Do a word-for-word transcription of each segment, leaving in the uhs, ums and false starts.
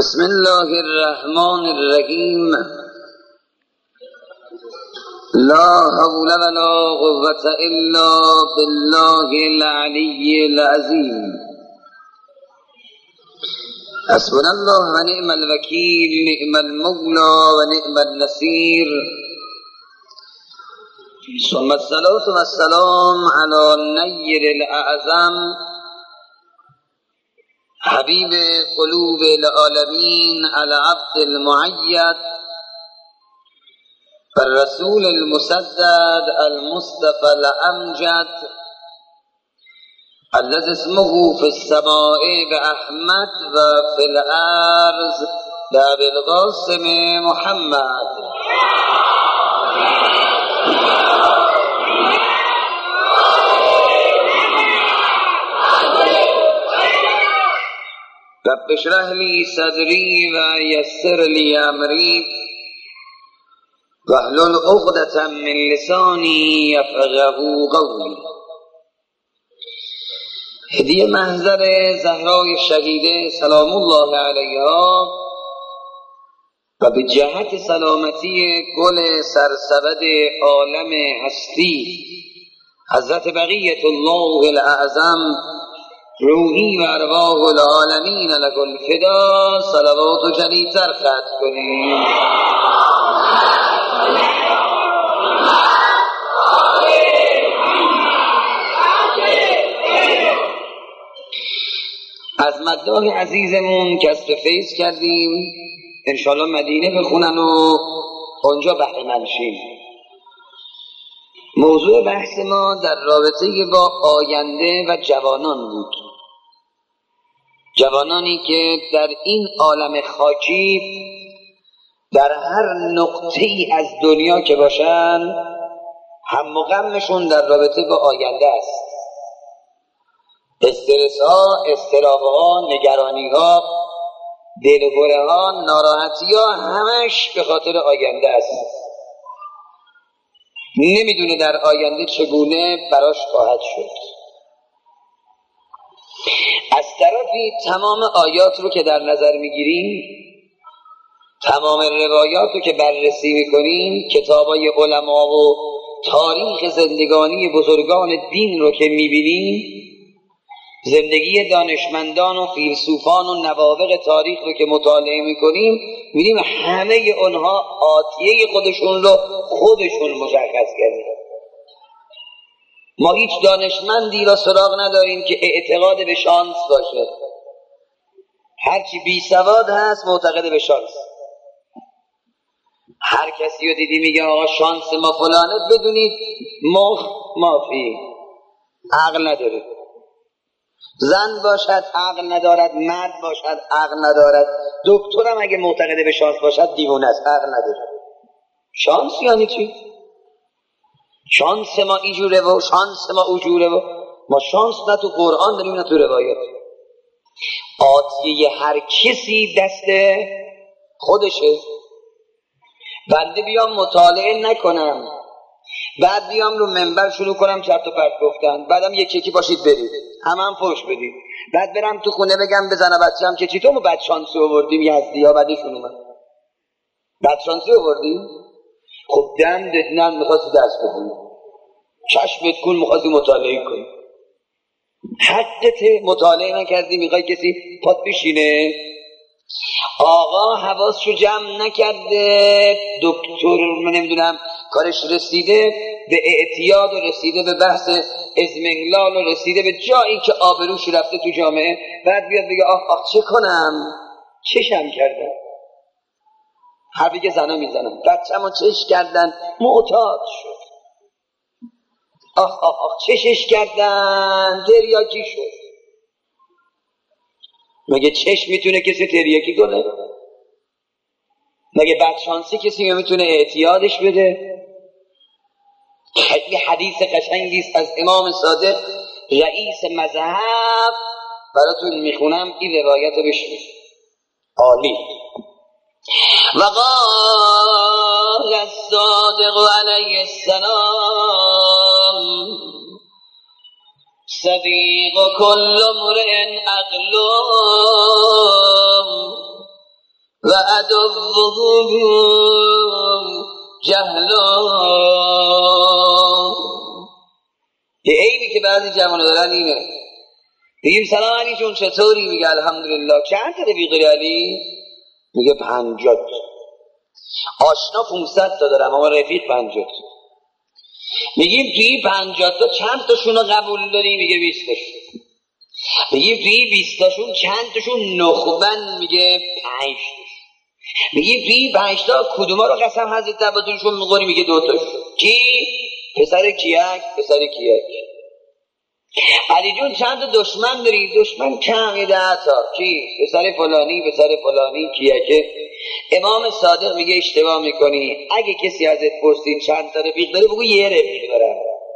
بسم الله الرحمن الرحیم. لا حول ولا قوة الا بالله العلی العظیم. حسبنا الله و نعم الوکیل، نعم المولا و نعم النصیر. ثم الصلاة والسلام على النیر الاعظم حبیب قلوب العالمین العبد المعید والرسول المسدد المصطفى الامجد الذي اسمه في السماء بأحمد وفي الأرض بأبي القاسم محمد. رب اشرح لي صدري ويسر لي امري واحلل عقدة من لساني يفقهوا قولي. هدیه محضر زهرای شهیده سلام الله علیها و به جهت سلامتی گل سرسبد عالم هستی حضرت بقیت الله الاعظم روحی و ارواح العالمین لک الفدا صلوات و جلیتر ختم کنیم. از مداح عزیزمون کسب فیض کردیم، انشالله مدینه بخونن و اونجا بحر منشین. موضوع بحث ما در رابطه با آینده و جوانان بود، جوانانی که در این عالم خاکی در هر نقطه‌ای از دنیا که باشن هم و غمشون در رابطه با آینده است. استرس ها، اضطراب ها، نگرانی ها، دل و گره ها، ناراحتی ها همش به خاطر آینده است. نمیدونه در آینده چگونه براش خواهد شد. از طرفی تمام آیات رو که در نظر میگیریم، تمام روایات رو که بررسی میکنیم، کتابای علما و تاریخ زندگانی بزرگان دین رو که میبینیم، زندگی دانشمندان و فیلسوفان و نوابغ تاریخ رو که مطالعه میکنیم، می‌بینیم همه اونها آتیه خودشون رو خودشون مشخص کردن. ما هیچ دانشمندی را سراغ نداریم که اعتقاد به شانس باشه. هرچی بی سواد هست معتقد به شانس. هر کسی رو دیدی میگه آقا شانس ما فلانه، بدونید مخ مافی، عقل نداره. زن باشد عقل ندارد، مرد باشد عقل ندارد، دکترم اگه معتقد به شانس باشد دیوانه است، عقل نداره. شانس یعنی چی؟ شانس ما اینجوره و شانس ما اونجوره و ما شانس نه تو قرآن داریم نه تو روایات. آتیه هر کسی دست خودشه. بنده بیام مطالعه نکنم، بعد بیام رو منبر شروع کنم چرت و پرت گفتن، بعدم یک یکی باشید برید همه هم فوش بدید، بعد برم تو خونه بگم به زن بچه هم که چی تو ما بد شانسی آوردیم یزدی ها بعدشون اومد بد شانسی آوردیم. خب دم ددنم میخواستی دست بکنی، چشمت کن میخواستی مطالعه کنی، حقت مطالعه نکردی میخوای کسی پات بشینه. آقا حواسشو جمع نکرده، دکتر من نمیدونم کارش رسیده به اعتیاد و رسیده به بحث ازمنگلال و رسیده به جایی که آبروش رفته تو جامعه، بعد بیاد بگه آخ آخ چه کنم، چشم کردن. حرفی که زنا میزنن بچه‌مو چش کردن معتاد شد، آخ آخ آخ چشش کردن تریاکی شد. مگه چش میتونه کسی تریاکی کنه؟ مگه بدشانسی کسی میتونه اعتیادش بده؟ خیلی حدیث قشنگی است از امام صادق رئیس مذهب، براتون میخونم این روایت رو بشنوید. عالی. وقال الصادق علیه السلام صدیق کل امرئ عقل و عدوهم جهلا. یه عیبی که بعضی جوانو دارن اینه، بگیم سلام علی جون چطوری؟ میگه الحمدلله. چند تا رفیق علی؟ میگه پنجاه. آشنا پونصد تا دارم اما رفیق پنجاه. میگیم توی پنجاه تا چند تاشونو قبول داری؟ میگه بیست تاشون. میگیم توی بیست تاشون چند تاشون نخبن؟ میگه پنج تاشون. میگیم توی پنج تا کدوما رو قسم حضرت عباسشون میخوری؟ میگه دو تاشون. کی؟ پسر کیک؟ پسر کیک. علی جون چند تا دشمن داری؟ دشمن کم، یه ده تا. کی؟ پسر فلانی، پسر فلانی، کیکه. امام صادق میگه اشتباه میکنی، اگه کسی ازت پرسید چند تا رفیق داری بگو یه رفیق دارم.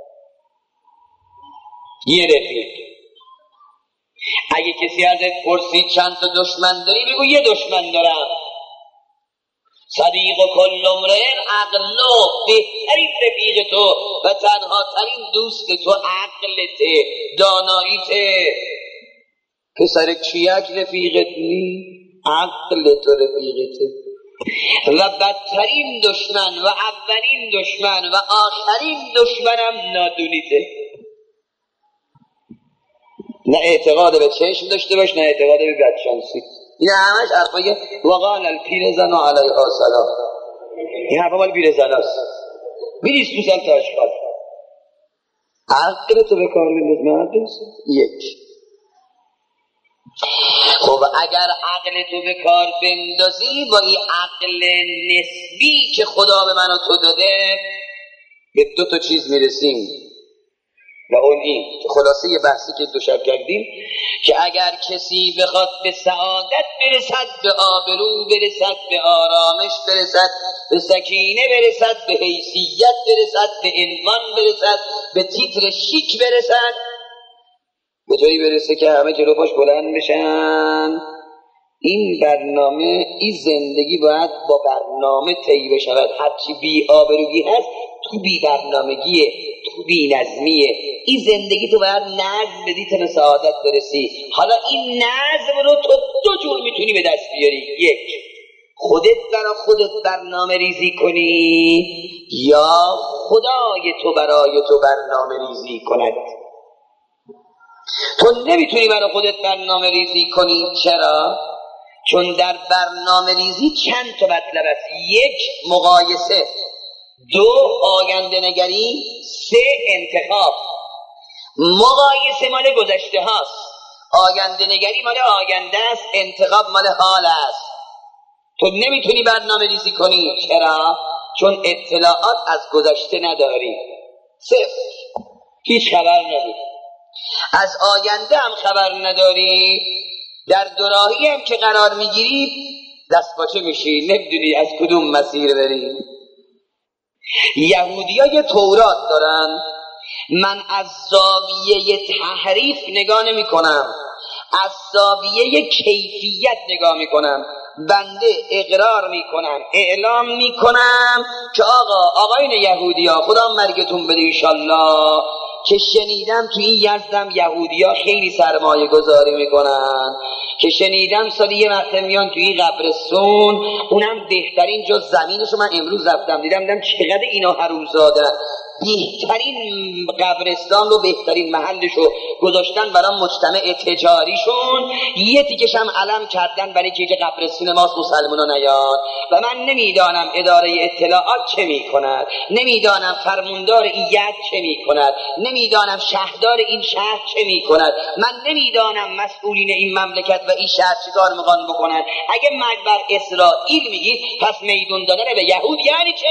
یه رفیق. اگه کسی ازت پرسید چند تا دشمن داری بگو یه دشمن دارم. صدیق و کل امرئ عقله، بهترین رفیق تو و تنها ترین دوست تو عقلته، داناییته. پسر کیک رفیقت نی، عقل تو رفیقته. و بدترین دشمن و اولین دشمن و آخرین دشمنم نادونیته. نه اعتقاد به چشم داشته باش، نه اعتقاد به بدشانسی. این همش حرفای وقال الپیرزن و علیها سلام. این حرفا مال پیرزن هست. بیریست تو سل تا اشکال. عقل تو به کار بنداز مردم. یک. خب اگر عقل تو به کار بندازی با این عقل نسبی که خدا به من و تو داده به دو تا چیز میرسیم. و اون این که خلاصه یه بحثی که دو شب کردیم که اگر کسی بخواد به سعادت برسد، به آبرو برسد، به آرامش برسد، به سکینه برسد، به حیثیت برسد، به عنوان برسد، به تیتر شیک برسد، به طوری برسه که همه جلو پاش بلند بشن، این برنامه، این زندگی باید با برنامه طی بشود. هرچی بی آبرویی هست تو بی برنامگیه، تو بی نظمیه. این زندگی تو باید نظم بدی تا به سعادت برسی. حالا این نظم رو تو دو جور میتونی به دست بیاری. یک، خودت برای خودت برنامه ریزی کنی یا خدای تو برای تو برنامه ریزی کند. تو نمیتونی برای خودت برنامه ریزی کنی. چرا؟ چون در برنامه ریزی چند تا مطلب است. یک، مقایسه. دو، آینده نگری. سه، انتخاب. مقایسه مال گذشته هاست، آینده نگری مال آینده است، انتخاب مال حال است. تو نمیتونی برنامه ریزی کنی. چرا؟ چون اطلاعات از گذشته نداری. صفر، هیچ خبر نداری. از آینده هم خبر نداری. در دوراهی هم که قرار میگیری دست باچه میشی، نمیدونی از کدوم مسیر بری. یهودی ها یه تورات دارن. من از زاویه تحریف نگاه نمی کنم، از زاویه کیفیت نگاه می کنم. بنده اقرار می کنم، اعلام می کنم که آقا آقاین یهودی ها خدا مرگتون بده ایشالله، که شنیدم توی این یزدم یهودی ها خیلی سرمایه گذاری میکنن، که شنیدم سالی یه وقت میان توی این قبرستون، اونم بهترین جا زمینشو من امروز رفتم دیدم دیدم چقدر اینا حرومزادن، بهترین قبرستان رو، بهترین محلشو گذاشتن برای مجتمع تجاریشون، یه تیکش هم علم کردن برای که قبرستون ماست مسلمونا نیاد. و من نمیدانم اداره اطلاعات چه میکند، نمیدانم فرماندار ایت چه میکند، نمیدانم شهردار این شهر چه میکند، من نمیدانم مسئولین این مملکت و این شهر چیکار میخوان بکنن. اگه مرگ بر اسرائیل میگی پس میدون دادن به یهود یعنی چه؟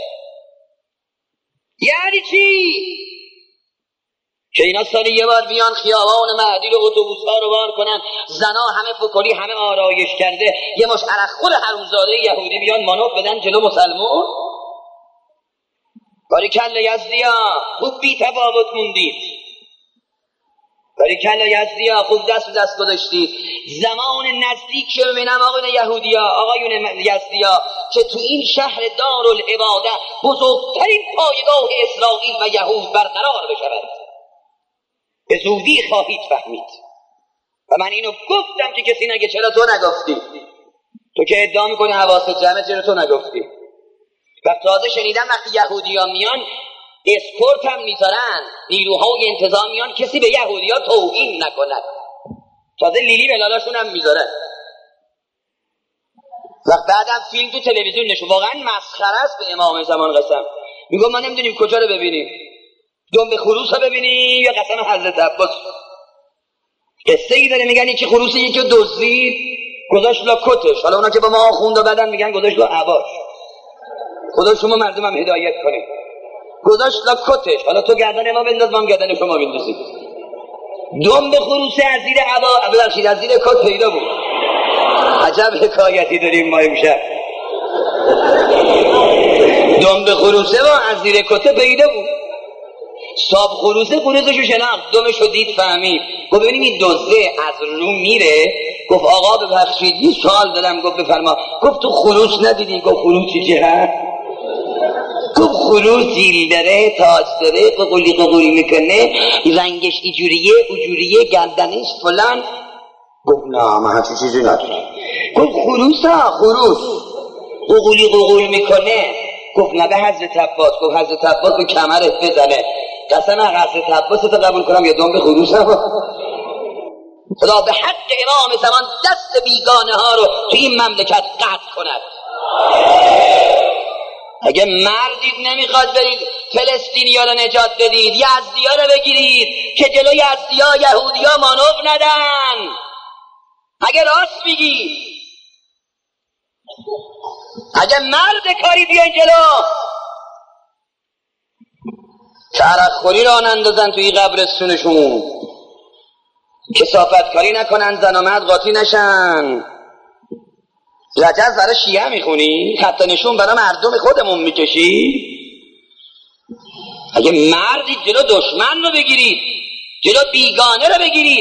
یعنی چی؟ که اینا سالی یه بار بیان خیابان مهدی رو اتوبوس ها رو بار کنن، زنا همه فکلی همه آرایش کرده، یه مش عرقخور حرومزاده یهودی بیان مانوف بدن جلو مسلمون؟ باریکلا یزدیا خوب بی تفاوت موندید، باریکلا یزدیا خوب دست و دست گذاشتید. زمان نزدیک که ببینم آقایون یهودیا، آقایون یزدیا، که تو این شهر دارالعباده بزرگترین پایگاه اسرائیل و یهود برقرار بشود، به زودی خواهید فهمید. و من اینو گفتم که کسی نگه چرا تو نگفتی؟ تو که ادعا میکنی حواست جمعه، چرا تو نگفتی؟ و تازه شنیدم وقتی یهودی ها میان اسکورت هم میذارن، نیروهای انتظام میان کسی به یهودی ها توهین نکند، تازه لیلی به لالاشون هم میذارن. وقت بعدم فیلم تو تلویزیون نشون، واقعا مسخره است به امام زمان قسم. میگم ما نمیدونیم کجا رو ببینیم، دنب خروس رو ببینیم یا قسم حضرت عباس. قصه ای داره میگن یکی خروس یکی دزدید گذاشت لا کتش، حالا اونا که با ما خوند و بدن میگن گذاشت لا عباش. خدا شما مردم هم هدایت کنه. گذاشت لا کتش، حالا تو گردن ما بنداز ما هم گردن شما بندازیم. دنب خروس از زیر عبا ببخشید از زیر کت پیدا بود. عجب حکایتی داریم ما امشب. دنب خروسه و از زیر کت پیدا بود. صاحب خروسه خروسشو شناخت، دمشو دید فهمید. گفت ببینیم این دزده از رو میره. گفت آقا ببخشید یه سوال دارم. گفت بفرما. گفت تو خروس ندیدی؟ گفت خروس چی هست؟ گفت خروس زیل داره، تاج داره، ققولی ققولی میکنه، رنگش ایجوریه اوجوریه، گردنش فلان. گفت نه من همچین چیزی ندارم. گفت خروس ها خروس ققولی ققول میکنه. گفت نه به حضرت عباس. گفت حضرت عباس به کمرت بزنه. قسم حضرت عباس تو قبول کنم یا دنب خروس هم. خدا به حق امام زمان دست بیگانه ها رو توی این مملکت قطع کند. اگه مردید نمیخواد برید فلسطینیا رو نجات بدید، یزدیا رو بگیرید که جلو یزدیا یهودیا مانور ندن. اگه راست میگی، اگه مرد کاری بیاین جلو، ترخوری را نندازن توی قبرستونشون، کثافت کاری نکنن، زن و مرد قاطی نشن. رجز برای شیعه میخونی؟ خط نشون برای مردم خودمون میکشی؟ اگه مردید جلو دشمن رو بگیرید، جلو بیگانه رو بگیرید.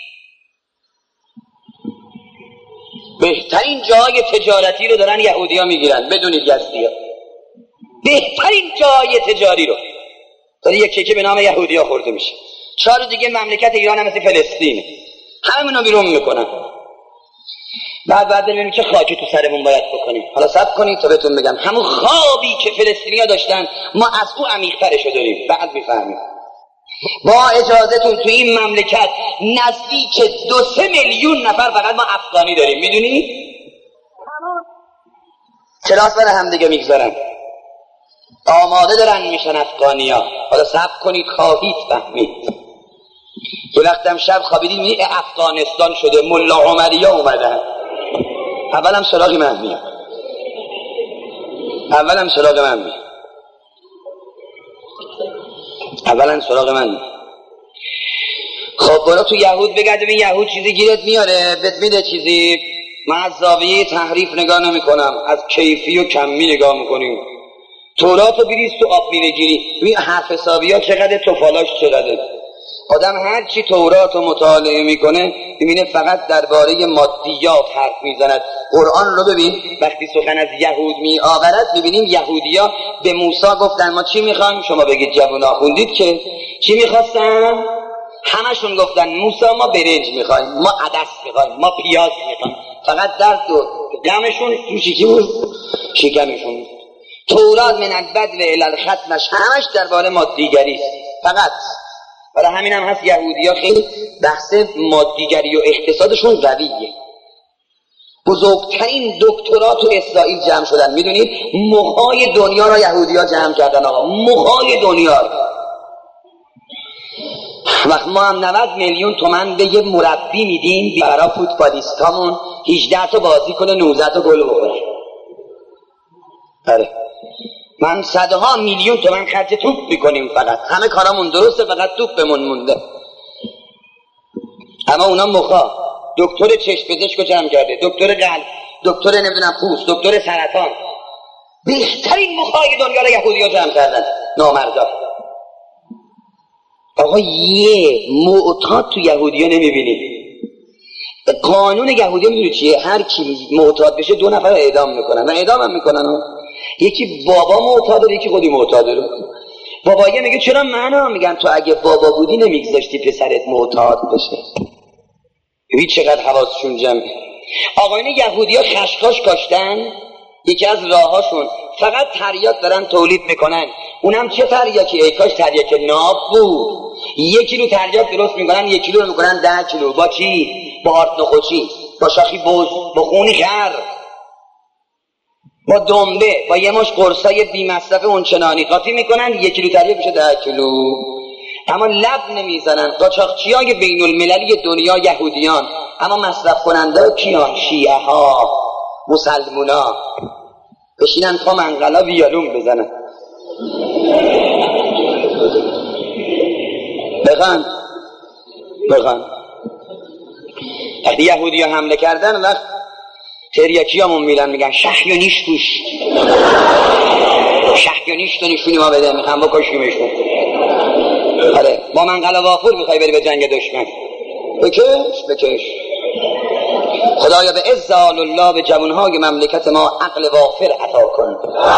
بهترین جای تجارتی رو دارن یهودی ها میگیرن، بدونید یزدی ها بهترین جای تجاری رو داره یک کیکه به نام یهودی ها خورده میشه. چهار دیگه مملکت ایران هم مثل فلسطینه، همه منو بیرون میکنن. بعد بعد ببینیم چه خاکی تو سرمون باید بکنیم. حالا صبر کنید تا بهتون بگم همون خوابی که فلسطینیا داشتن ما از او عمیق‌ترشو داریم. بعد میفهمیم. با اجازهتون تو این مملکت نزدیک دو سه میلیون نفر فقط ما افغانی داریم، میدونید؟ کلاس برای هم دیگه میگذارن، آماده دارن میشن افغانیا. حالا صبر کنید خواهید فهمید. یه وقتم شب خوابیدیم این افغانستان شده، ملا عمریا اومدن. اولم سراغ من میاد، اولم سراغ من میاد، اولم سراغ من میاد. خب برو تو یهود بگرد ببین یهود چیزی گیرت میاره، بهت میده چیزی. من از زاویه تحریف نگاه نمی کنم، از کیفی و کمی نگاه میکنیم. تورات رو بریز تو آب میره گیری، ببین حرف حسابی ها چقدر، توفالاش چقدر. آدم هر چی تورات رو مطالعه میکنه ببینه فقط درباره مادیات حرف میزند. قرآن رو ببین وقتی سخن از یهود می آورد میبینیم یهودیا به موسی گفتن ما چی میخوایم؟ شما بگید جوونا خوندید که چی میخواستن؟ همشون گفتن موسی ما برنج میخوایم، ما عدس میخوایم، ما پیاز میخوایم. فقط در دو دمشون تو شیکی بود، شکمشون. تورات من البدو الی الختمش همش درباره مادیگری است فقط. برای همین هم هست یهودی ها خیلی بحث مادیگری و اقتصادشون قویه. بزرگترین دکترا تو اسرائیل جمع شدن، میدونید مخای دنیا را یهودی ها جمع کردن. آقا مخای دنیا را. وقت ما هم نود میلیون تومن به یه مربی میدیم برای فوتبالیستامون هجده تا بازی کنه نوزده تا گل بخوره. آره من صدها میلیون تومن خرج توپ میکنیم، فقط همه کارامون درسته، فقط توپمون مونده. اما اونا مخا دکتر چشم پزشکو جمع کرده، دکتر قلب، دکتر نمیدونم پوست، دکتر سرطان. بهترین مخای دنیا رو یهودی‌ها جمع کردن، نامردا. آقا یه معتاد تو یهودی‌ها نمیبینید. قانون یهودی‌ها میدونی چیه؟ هر کی معتاد بشه دو نفر رو اعدام میکنن و اعدام هم میکنن. یکی بابا معتاده، یکی خودی معتاده. رو بابایه میگه چرا منو؟ میگن تو اگه بابا بودی نمیگذاشتی پسرت معتاد بشه. ببین چقدر حواسشون جمعه. آقایون یهودی ها خشخاش کاشتن، یکی از راهاشون فقط تریاک دارن تولید میکنن. اونم چه تریاکی؟ ای کاش تریاک ناب بود. یک کیلو تریاک درست میکنن، یک کیلو رو میکنن ده کیلو. با چی؟ با آرد نخوچی، با شاخی بز، با خونی خر، با دنبه، با یه مش قرصای بی مصرف اونچنانی قاطی میکنن، یک کیلو تریاک میشه ده کیلو. اما لب نمیزنن. قاچاقچیای بین المللی دنیا یهودیان، اما مصرف کننده کیان؟ شیعه ها، مسلمونا. بشینن تا منقلا ویالون بزنن، بخن بخن. وقتی یهودی ها حمله کردن، وقت تریاکی همون میرن میگن شهی و نیش توش، شهی و نیش تو نشونی ما بده، میخوام بکشیمشون. آره با منقلا وافور میخوای بری به جنگ دشمن، بکش بکش. خدایا به عز الله به جوانهای مملکت ما عقل وافر عطا کن.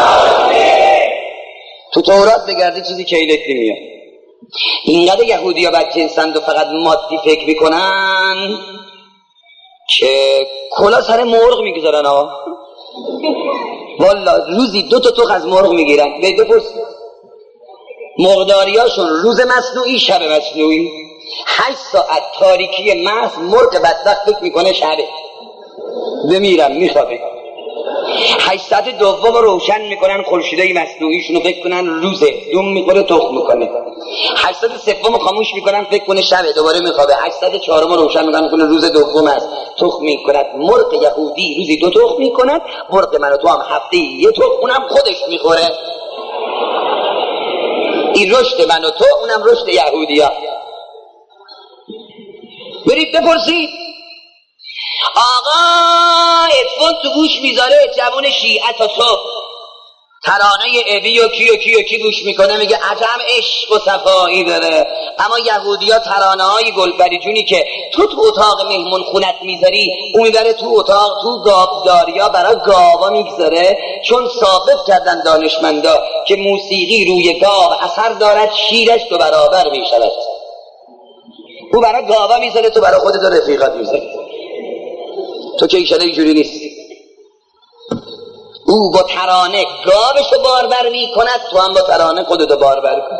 تو تورات بگردی چیزی که ایلت نمیاد. اینقدر یهودی ها بدجنسند و فقط مادی فکر میکنن که کلا سر مرغ میگذارن ها. والا روزی دو تا تخم از مرغ میگیرن. به بپرس مرغداریاشون روز مصنوعی شب مصنوعی، هشت ساعت تاریکی محض، مرغ بدبخت فکر میکنه شبه، بمیرم میخوابه. هشت ساعت دوم روشن میکنن خورشیدای مصنوعیشونو، فکر کنن روزه، دوم میخوره تخم میکنه. هشت ساعت سوم خاموش میکنن، فکر کنه شبه، دوباره میخوابه. هشت ساعت چهارم روشن میکنن، میکنه روز دوم است، تخم میکند. مرغ یهودی روزی دو تخم میکند، مرغ من و تو هم هفته یه تخم، اونم خودش میخوره. این رشد من و تو، اونم رشد یهودیا. برید بپرسید آقا اتفاق تو گوش میذاره جوان شیعه تا صبح ترانه ابی و کی و کی و کی گوش میکنه، میگه عجب عشق و صفایی داره. اما یهودی ها ترانه های گلبریجونی که تو تو اتاق مهمون خونت میذاری، اون میبره تو اتاق، تو گاوداریا برای گاوا میگذاره. چون ثابت کردن دانشمندا که موسیقی روی گاو اثر دارد، شیرش دو برابر میشود. او برای گاوا میذاره، تو برای خودت و رفیقات میذاره. تو که ایشالا اینجوری نیست. او با ترانه گاوشو باربر میکند، تو هم با ترانه خودتو باربر کن.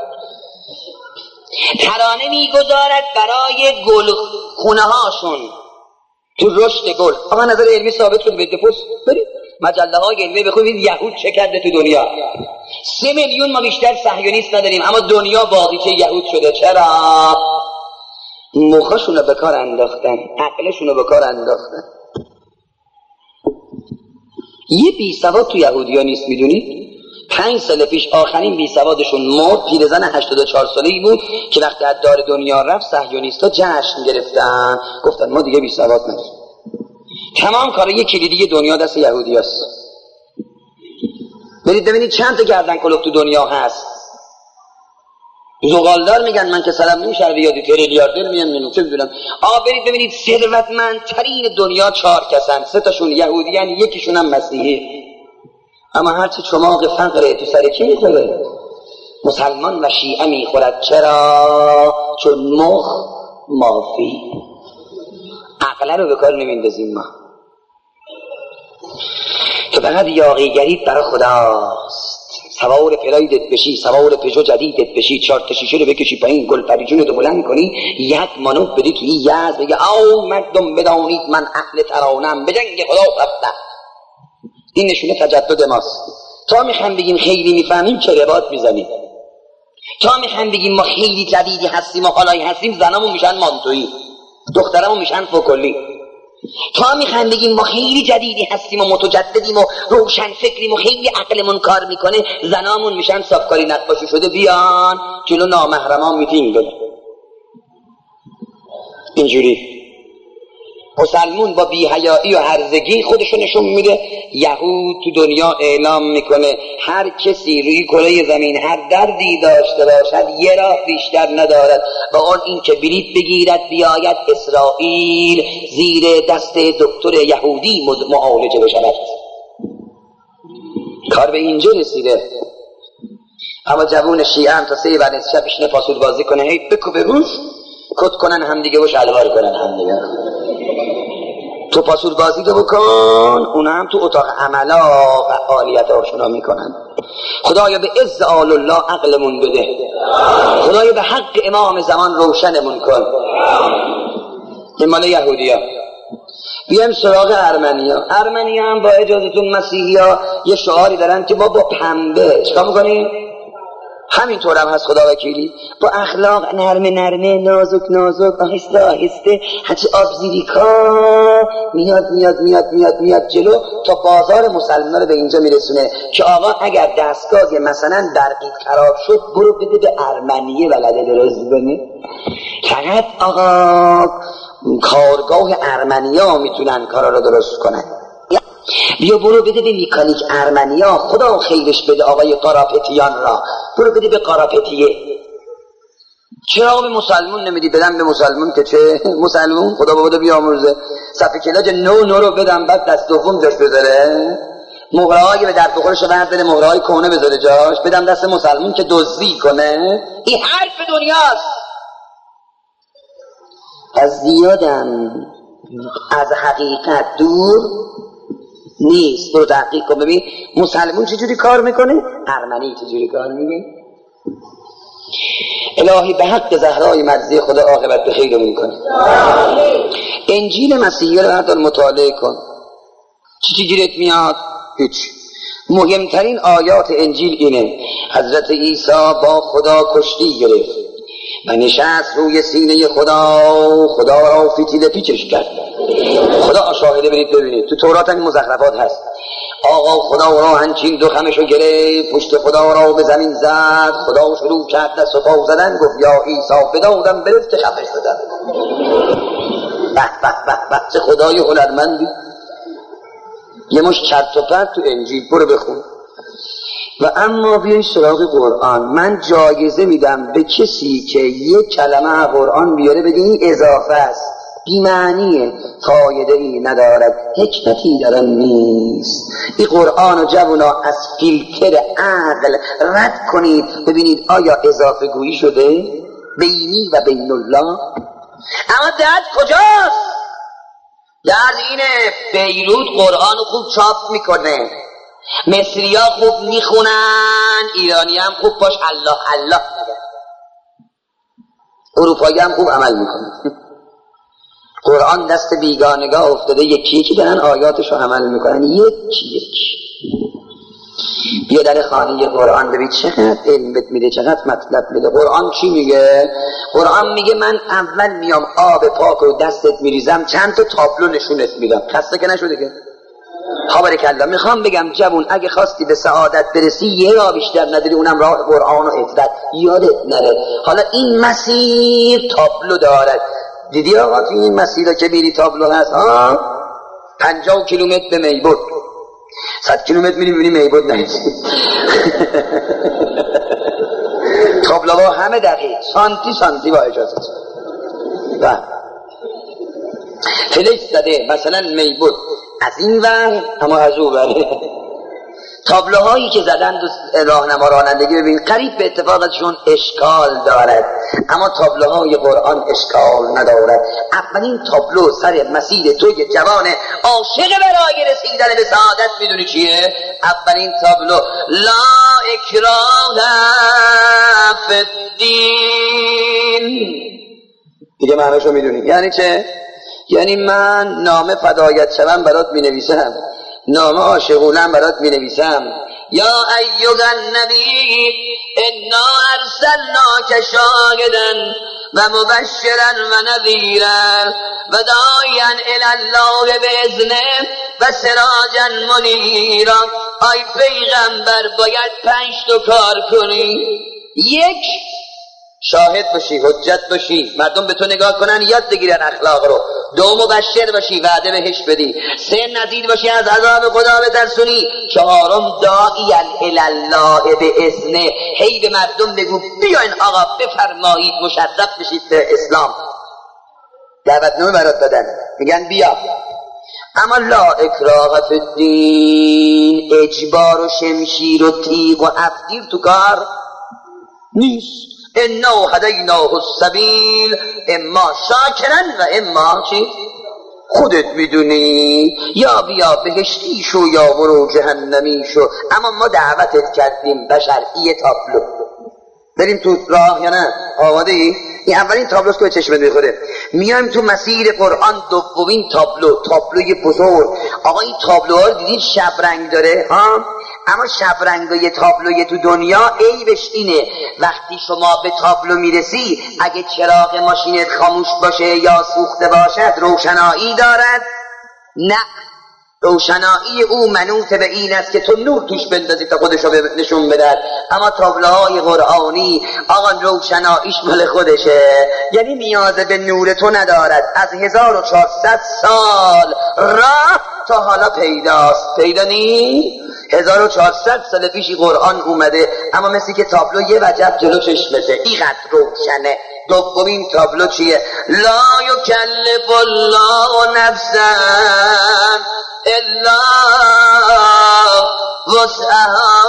ترانه میگذارد برای گل خونه هاشون تو رشد گل. آقا نظر علمی ثابت شد، بده پس برید مجله های علمی بخونید یهود چه کرده تو دنیا. سه میلیون ما بیشتر صهیونیست نداریم، اما دنیا باقیچه یهود شده. چرا؟ مخشونو به کار انداختن، عقلشونو به کار انداختن. یه بی سواد تو یهودی ها نیست، میدونید؟ پنج سال پیش آخرین بی سوادشون مرد، پیرزن هشتاد و چهار ساله‌ای بود که وقتی از دار دنیا رفت صهیونیست‌ها جشن گرفتن، گفتن ما دیگه بی سواد نداریم. تمام کارای کلیدی دنیا دست یهودی هست. برید ببینید چند تا گردن کلوف تو دنیا هست. زغالدار میگن من که سلام نمیشه بیادی تریلیاردر میگن منو چه میدونم. آقا برید ببینید ثروتمندترین دنیا چهار کسن، سه تاشون یهودیان، یکیشون هم مسیحی. اما هرچی چماق فقره تو سر کی میخوره؟ مسلمان و شیعه میخورد. چرا؟ چون مخ مافی. عقل رو به کار نمیندازیم ما. تو فقط یاغیگریت برای خداست. سوار پلایدت بشی، سوار پژو جدیدت بشی، چهار تا شیشه رو بکشی پایین، گل پریجونت رو بلند کنی، یک مانوف بدی توی یزد، بگه او مردم بدانید من اهل ترانم، به جنگ خدا رفتم. این نشونه تجدد ماست. تا میخوام بگیم خیلی میفهمیم چه رباط میزنیم. تا میخوام بگیم ما خیلی جدیدی هستیم و حالایی هستیم، زنامون میشن مانتویی، دخترمون میشن فوکلی. تا میخوام بگیم ما خیلی جدیدی هستیم و متجددیم و روشن فکریم و خیلی عقلمون کار میکنه، زنامون میشن صافکاری نقاشی شده، بیان جلو نامحرمان میتینگ بدن. اینجوری مسلمون با بی‌حیایی و هرزگی خودشو نشون میده. یهود تو دنیا اعلام میکنه هر کسی روی کره زمین هر دردی داشته باشد یه راه بیشتر ندارد و اون این که بلیط بگیرد بیاید اسرائیل زیر دست دکتر یهودی معالجه بشود. کار به اینجا رسیده. اما جوون شیعه هم تا سه بعد از شب بشینه فاسود بازی کنه، هی بکو به روش کت کنن هم دیگه و شلوار کنن هم دیگه. تو پاسور بازی رو بکن، اونا هم تو اتاق عملا فعالیت آشنا میکنن. خدایا به عز آل الله عقلمون بده، خدایا به حق امام زمان روشنمون کن. این مال یهودی ها. بیایم سراغ ارمنی ها. ارمنی ها هم با اجازتون مسیحی ها یه شعاری دارن که ما با پنبه چکار میکنیم؟ همینطور هم هست خدا وکیلی، با اخلاق نرمه نرمه نازک نازک آهسته آهسته هرچی آب زیریکا میاد میاد میاد میاد میاد جلو تا بازار مسلمان رو به اینجا میرسونه که آقا اگر دستگاه مثلا برقیت خراب شد برو بده به ارمنیه بلده درست کنه. فقط آقا کارگاه ارمنیا میتونن کارا رو درست کنن. بیا برو بده به میکانیک ارمنیا، خدا خیرش بده آقای قراپتیان را، برو بده به قراپتیه. چرا به مسلمون نمیدی؟ بدم به مسلمون که چه مسلمون خدا بابا بیامرزه، صفحه کلاج نو نو رو بدم بعد دست دوم جاش بذاره، مهرهایی به درد بخورش بعد بده مهرهای کهنه بذاره جاش، بدم دست مسلمون که دزدی کنه. این حرف دنیاست. از زیادم از حقیقت دور نیست. برو تحقیق کن ببین مسلمون چجوری کار میکنه، ارمنی چجوری کار میکنه. الهی به حق زهرای مرضی خدا عاقبت به خیرمون کنه. انجیل مسیحی رو بردار مطالعه کن. چی چی گیرت میاد؟ هیچ. مهمترین آیات انجیل اینه: حضرت عیسی با خدا کشتی گرفت و نشست روی سینه خدا، خدا را فتیله پیچش کرد. خدا شاهده، برید ببینید تو تورات این مزخرفات هست. آقا خدا را هنچین دو خمشو گرفت، پشت خدا را به زمین زد، خدا شروع کرد دست و پا زدن، گفت یا عیسی بدادم برفت که خفش شدم. به به به به چه خدای هنرمندی. یه مش چرت و پرت تو انجیل، برو بخون. و اما بیای سراغ قرآن. من جایزه میدم به کسی که یک کلمه قرآن بیاره بگه این اضافه است، بی‌معنیه، فایده ای ندارد، حکمتی در آن نیست. این قرآن و جوونا از فیلتر عقل رد کنید ببینید آیا اضافه گویی شده بینی و بین الله. اما درد کجاست؟ درد اینه بیروت قرآن خوب چاپ میکنه، مصری ها خوب میخونن، ایرانی هم خوب باش الله الله میگن، اروپایی هم خوب عمل میکنن. قرآن دست بیگانگاه افتاده، یکی یکی دارن آیاتشو عمل میکنن، یکی یکی. بیا در خانه قرآن ببین چقدر علم بهت میده، چقدر مطلب میده. قرآن چی میگه؟ قرآن میگه من اول میام آب پاک رو دستت میریزم، چند تا تابلو نشونت میدم. خسته که نشده که بارکالله. میخوام بگم جوون اگه خواستی به سعادت برسی یه راه بیشتر نداری، اونم راه قرآن و عدت، یادت نره. حالا این مسیر تابلو دارد. دیدی آقا تو این مسیر که میری تابلو هست ها، پنجاه کیلومتر به میبود، صد کیلومتر میری میبینی میبود نهیدی. تابلوها همه دقیق سانتی سانتی با اجازت و فلش زده مثلا میبود از این ور اما از او بره. تابلوهایی که زدن راهنما رانندگی ببین قریب به اتفاقشون اشکال دارد، اما تابلوهای قرآن اشکال ندارد. اولین تابلو سر مسیر توی جوان عاشق برای رسیدن به سعادت میدونی چیه؟ اولین تابلو لا اکراه فی الدین. دیگه معنیشو میدونی یعنی چه؟ یعنی من نامه فدایت شوم برات می نویسم، نامه عاشقونم برات می نویسم. یا ایها النبی انا ارسلناک شاهدا و مبشرا و نذیرا و داعیا الی الله باذنه و سراجا منیرا. ای پیغمبر باید پنج تا کار کنی: یک، شاهد باشی، حجت باشی، مردم به تو نگاه کنن یاد بگیرن اخلاق رو. دو، مبشر باشی، وعده بهش بدی. سه، نذیر باشی، از عذاب خدا بترسونی. چهارم، داعیا الی الله باذنه، هی به مردم بگو بیاین آقا بفرمایید مشرف بشید به اسلام. دعوتنامه برات دادن میگن بیا. اما لا اکراه فی الدین، اجبار و شمشیر و تیغ و افگیر تو کار نیست. انا هدیناه السبیل اما شاکرا و اما چی؟ خودت میدونی، یا بیا بهشتی شو یا برو جهنمی شو. اما ما دعوتت کردیم بشر، یه تابلو بریم تو راه یا نه؟ آماده ای؟ این اولین تابلوست که به چشمت میخوره. میایم تو مسیر قرآن، دومین تابلو، تابلوی بزرگ. آقا این تابلوها رو دیدین شب رنگ داره ها؟ اما شب رنگای تابلوی تو دنیا عیبش اینه وقتی شما به تابلو میرسی، اگه چراغ ماشینت خاموش باشه یا سوخته باشد روشنایی دارد؟ نه، روشنایی او منوط به این است که تو نور توش بندازی تا خودشو نشون بدهد. اما تابلوهای قرآنی آقا روشناییش مال خودشه، یعنی نیاز به نور تو ندارد. از هزار و چهارصد سال راه تا حالا پیداست. پیدا نی؟ هزار و چهارصد سال پیشی قرآن اومده، اما مثل که تابلو یه وجب جلو چشمته، اینقدر روشنه. دومین تابلو چیه؟ لا یکلف الله نفسا الا وسعها.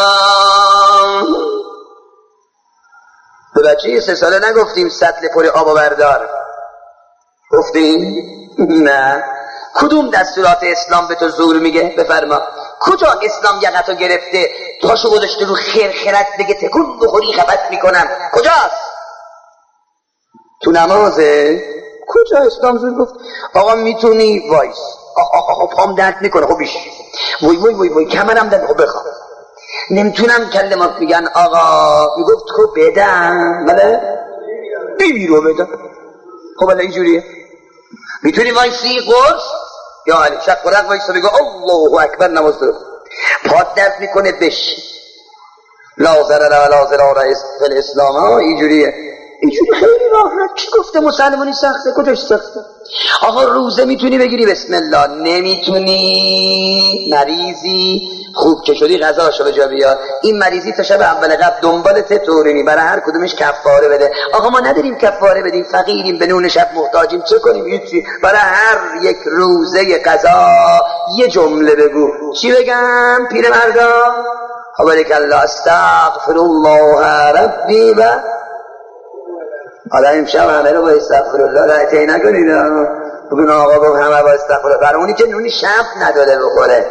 به بچه سه ساله نگفتیم سطل پر آب و بردار؟ گفتیم؟ نه. کدوم دستورات اسلام به تو زور میگه؟ بفرما. کجا اسلام یقتو گرفته پاشو گذاشته رو خرخرت بگه تکون بخوری خفت میکنم؟ کجاست؟ تو نمازه؟ کجا اسلام زور گفت؟ آقا میتونی وایس، آقا پام درد میکنه، خب بیش وای وای وای وای کمرم درد، خب بخوام نمیتونم کلمات میگن آقا میگفت خب بدم، بله بیبی رو بدم. خب بله اینجوریه. میتونی وایسی قرص یا علی شک قرق وایسا بگو الله اکبر نماز درست. پاد درد میکنه بش لا ضرر ولا ضرار فی الاسلام. ها اینجوریه. اینجوری خیلی راحت. کی گفته مسلمانی سخته؟ کجاش سخته؟ آقا روزه میتونی بگیری بسم الله، نمیتونی مریضی خوب که شدی غذاشو به جا بیار. این مریضی تا شب اول قبل دنبالت طورینی، برای هر کدومش کفاره بده. آقا ما نداریم کفاره بدیم، فقیریم، به نون شب محتاجیم، چه کنیم؟ هیچی. برای هر یک روزه قضا یه جمله بگو. چی بگم پیرمردا؟ بارک الله استغفر الله ربی و حالا امشب همه رو با استغفر الله رعتی نکنید. بگون آقا با همه با استغفر الله، برای اونی که نونی شب نداده بخوره.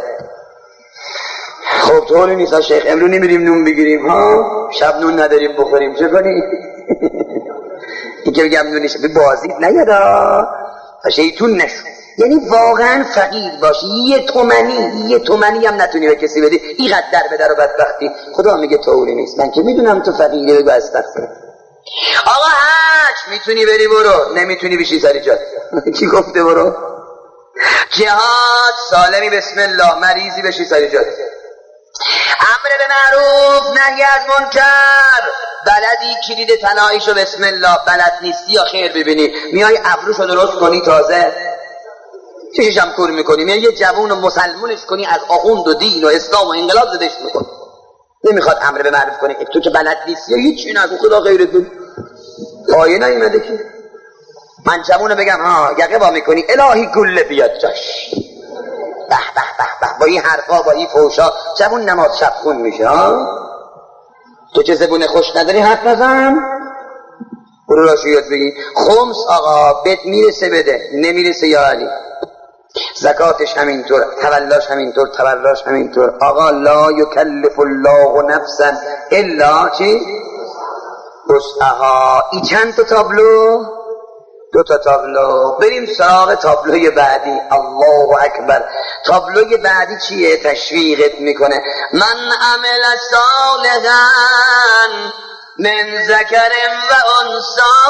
خب طوری نیست شیخ امرو نمیریم نون بگیریم ها، شب نون نداریم بخوریم، چه کنیم؟ این که بگم نونی به بازید نیادا شیطون نشو. یعنی واقعا فقیر باشی، یه تومنی یه تومنی هم نتونی به کسی بدی، اینقدر در به در و بدبختی. خدا میگه طوری نیست، من که میدونم تو فقیری، بگو استغفر. آقا حج میتونی بری برو، نمیتونی بشی سری جات. کی گفته برو؟ جهاد سالمی بسم الله، مریضی بشی سری جات. امر به معروف نهی از منکر، بلدی کلید تنهاییشو بسم الله، بلد نیستی یا خیر ببینی میای ابروشو درست کنی تازه چشش هم کور میکنی، میای یه جوون و مسلمونش کنی از آخوند و دین و اسلام و انقلاب زدش میکنی. نمیخواد امر به معروف کنی تو که بلد نیستی یا هیچی نگو، خدا غیرت بود. آیه نیومده که من جوونو بگم ها یقه با میکنی الهی گله بیاد جاش، به به به به، با این حرفا با این فوشا جوون نماز شب خون میشه. ها تو چه زبون خوش نداری حرف نزن، برو راشیات بگی. خمس آقا بهت میرسه بده، نمیرسه یا علی. زکاتش همینطور، تولاش همینطور، تبراش همینطور. آقا لا یکلف الله نفسا الا چی؟ وسعها. این چند تا تابلو؟ دو تا تابلو. بریم سراغ تابلوی بعدی. الله اکبر. تابلوی بعدی چیه؟ تشویقت میکنه. من عمل صالحا من ذکر و انثی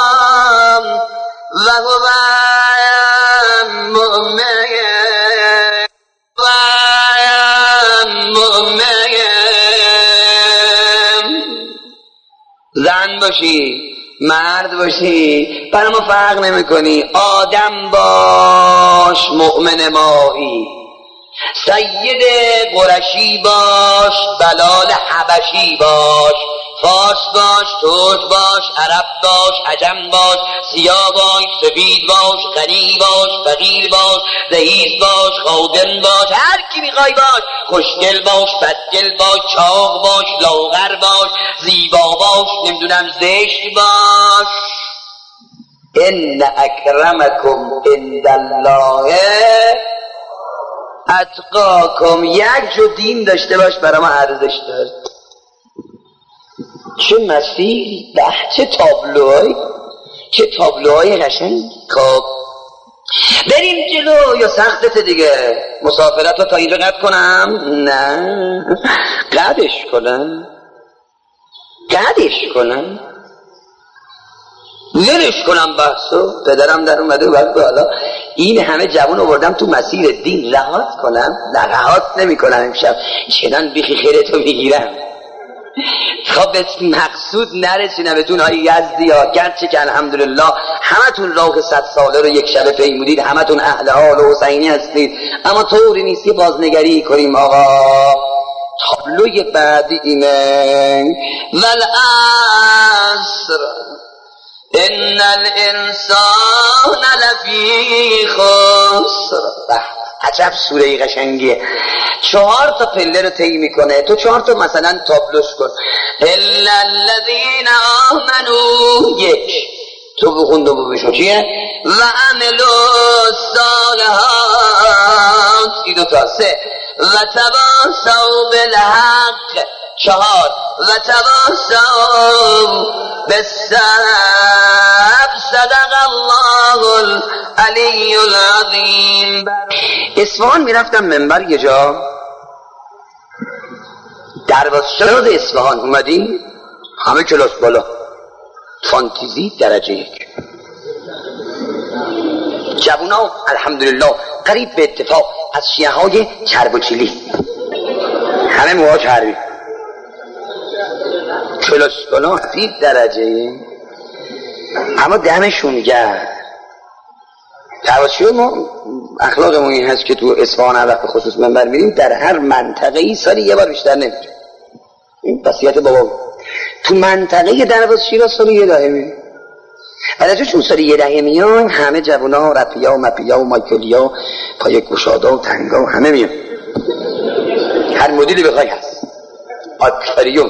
و هو مؤمن و مؤمن. زن باشی مرد باشی برای ما فرق نمی کنی، آدم باش مؤمن ماهی، سید قرشی باش بلال حبشی باش، فارس باش، ترک باش، عرب باش، عجم باش، سیاه باش، سفید باش، غنی باش، فقیر باش، رئیس باش، خادم باش، هر کی میخوای باش، خوشگل باش، بدگل باش، چاق باش، لاغر باش، زیبا باش، نمیدونم زشت باش. ان اکرمکم عند الله اتقاکم. یک جو دین داشته باش برای ما ارزش داره. چه مسیح، به چه تابلوهای، چه تابلوهای قشنگ. خب بریم جلو یا سختت دیگه؟ مسافرت رو تا اینجا قطع کنم؟ نه، قطعش کنم، قطعش کنم، ولش کنم بحثو. پدرم در اومده وقت حالا این همه جوان آوردم تو مسیر دین، رهات کنم؟ نه، رهات نمی کنم امشب، چنان بیخی خیرتو میگیرم. خب به مقصود نرسینم بهتون های یزدی ها، گرچه که الحمدلله همتون راه صد ساله رو یک شبه پیمودید، همتون اهل حال و حسینی هستید، اما طوری نیستی بازنگری کنیم آقا. تابلوی بعدی اینه والعصر ان الانسان لفی خسر. عجب سوره قشنگیه. چهار تا پله رو طی میکنه، تو چهار تا مثلا تابلوش کن. الا الذين آمنوا، یک تو بخون دو بشو چیه؟ و عملوا الصالحات، این دو تا. سه و تواصوا بالحق، چهار و تواصوا بالصبر. صدق الله العلی العظیم. اصفهان میرفتم منبر یه جا، دروازشناس اصفهان اومدیم، همه کلاس بالا، فانتزی درجه یک، جوونا الحمدلله قریب به اتفاق از شیعه های چرب و چیلی، همه موها چربی، کلاس بالا دید درجه، اما دمشون گرد. تواشیه ما اخلاقمون این هست که تو اصفهان هر وقت به خصوص منبر میریم در هر منطقه ای سالی یه بار بیشتر نمیریم. این وصیت بابا. تو منطقه درواز شیراز سالی یه دهه میریم. بعد چون سالی یه دهه میان همه جوونا رپیا و مپیا و مایکلیا پای گشادا و تنگا و همه میان، هر مدلی بخوای هست. آکواریوم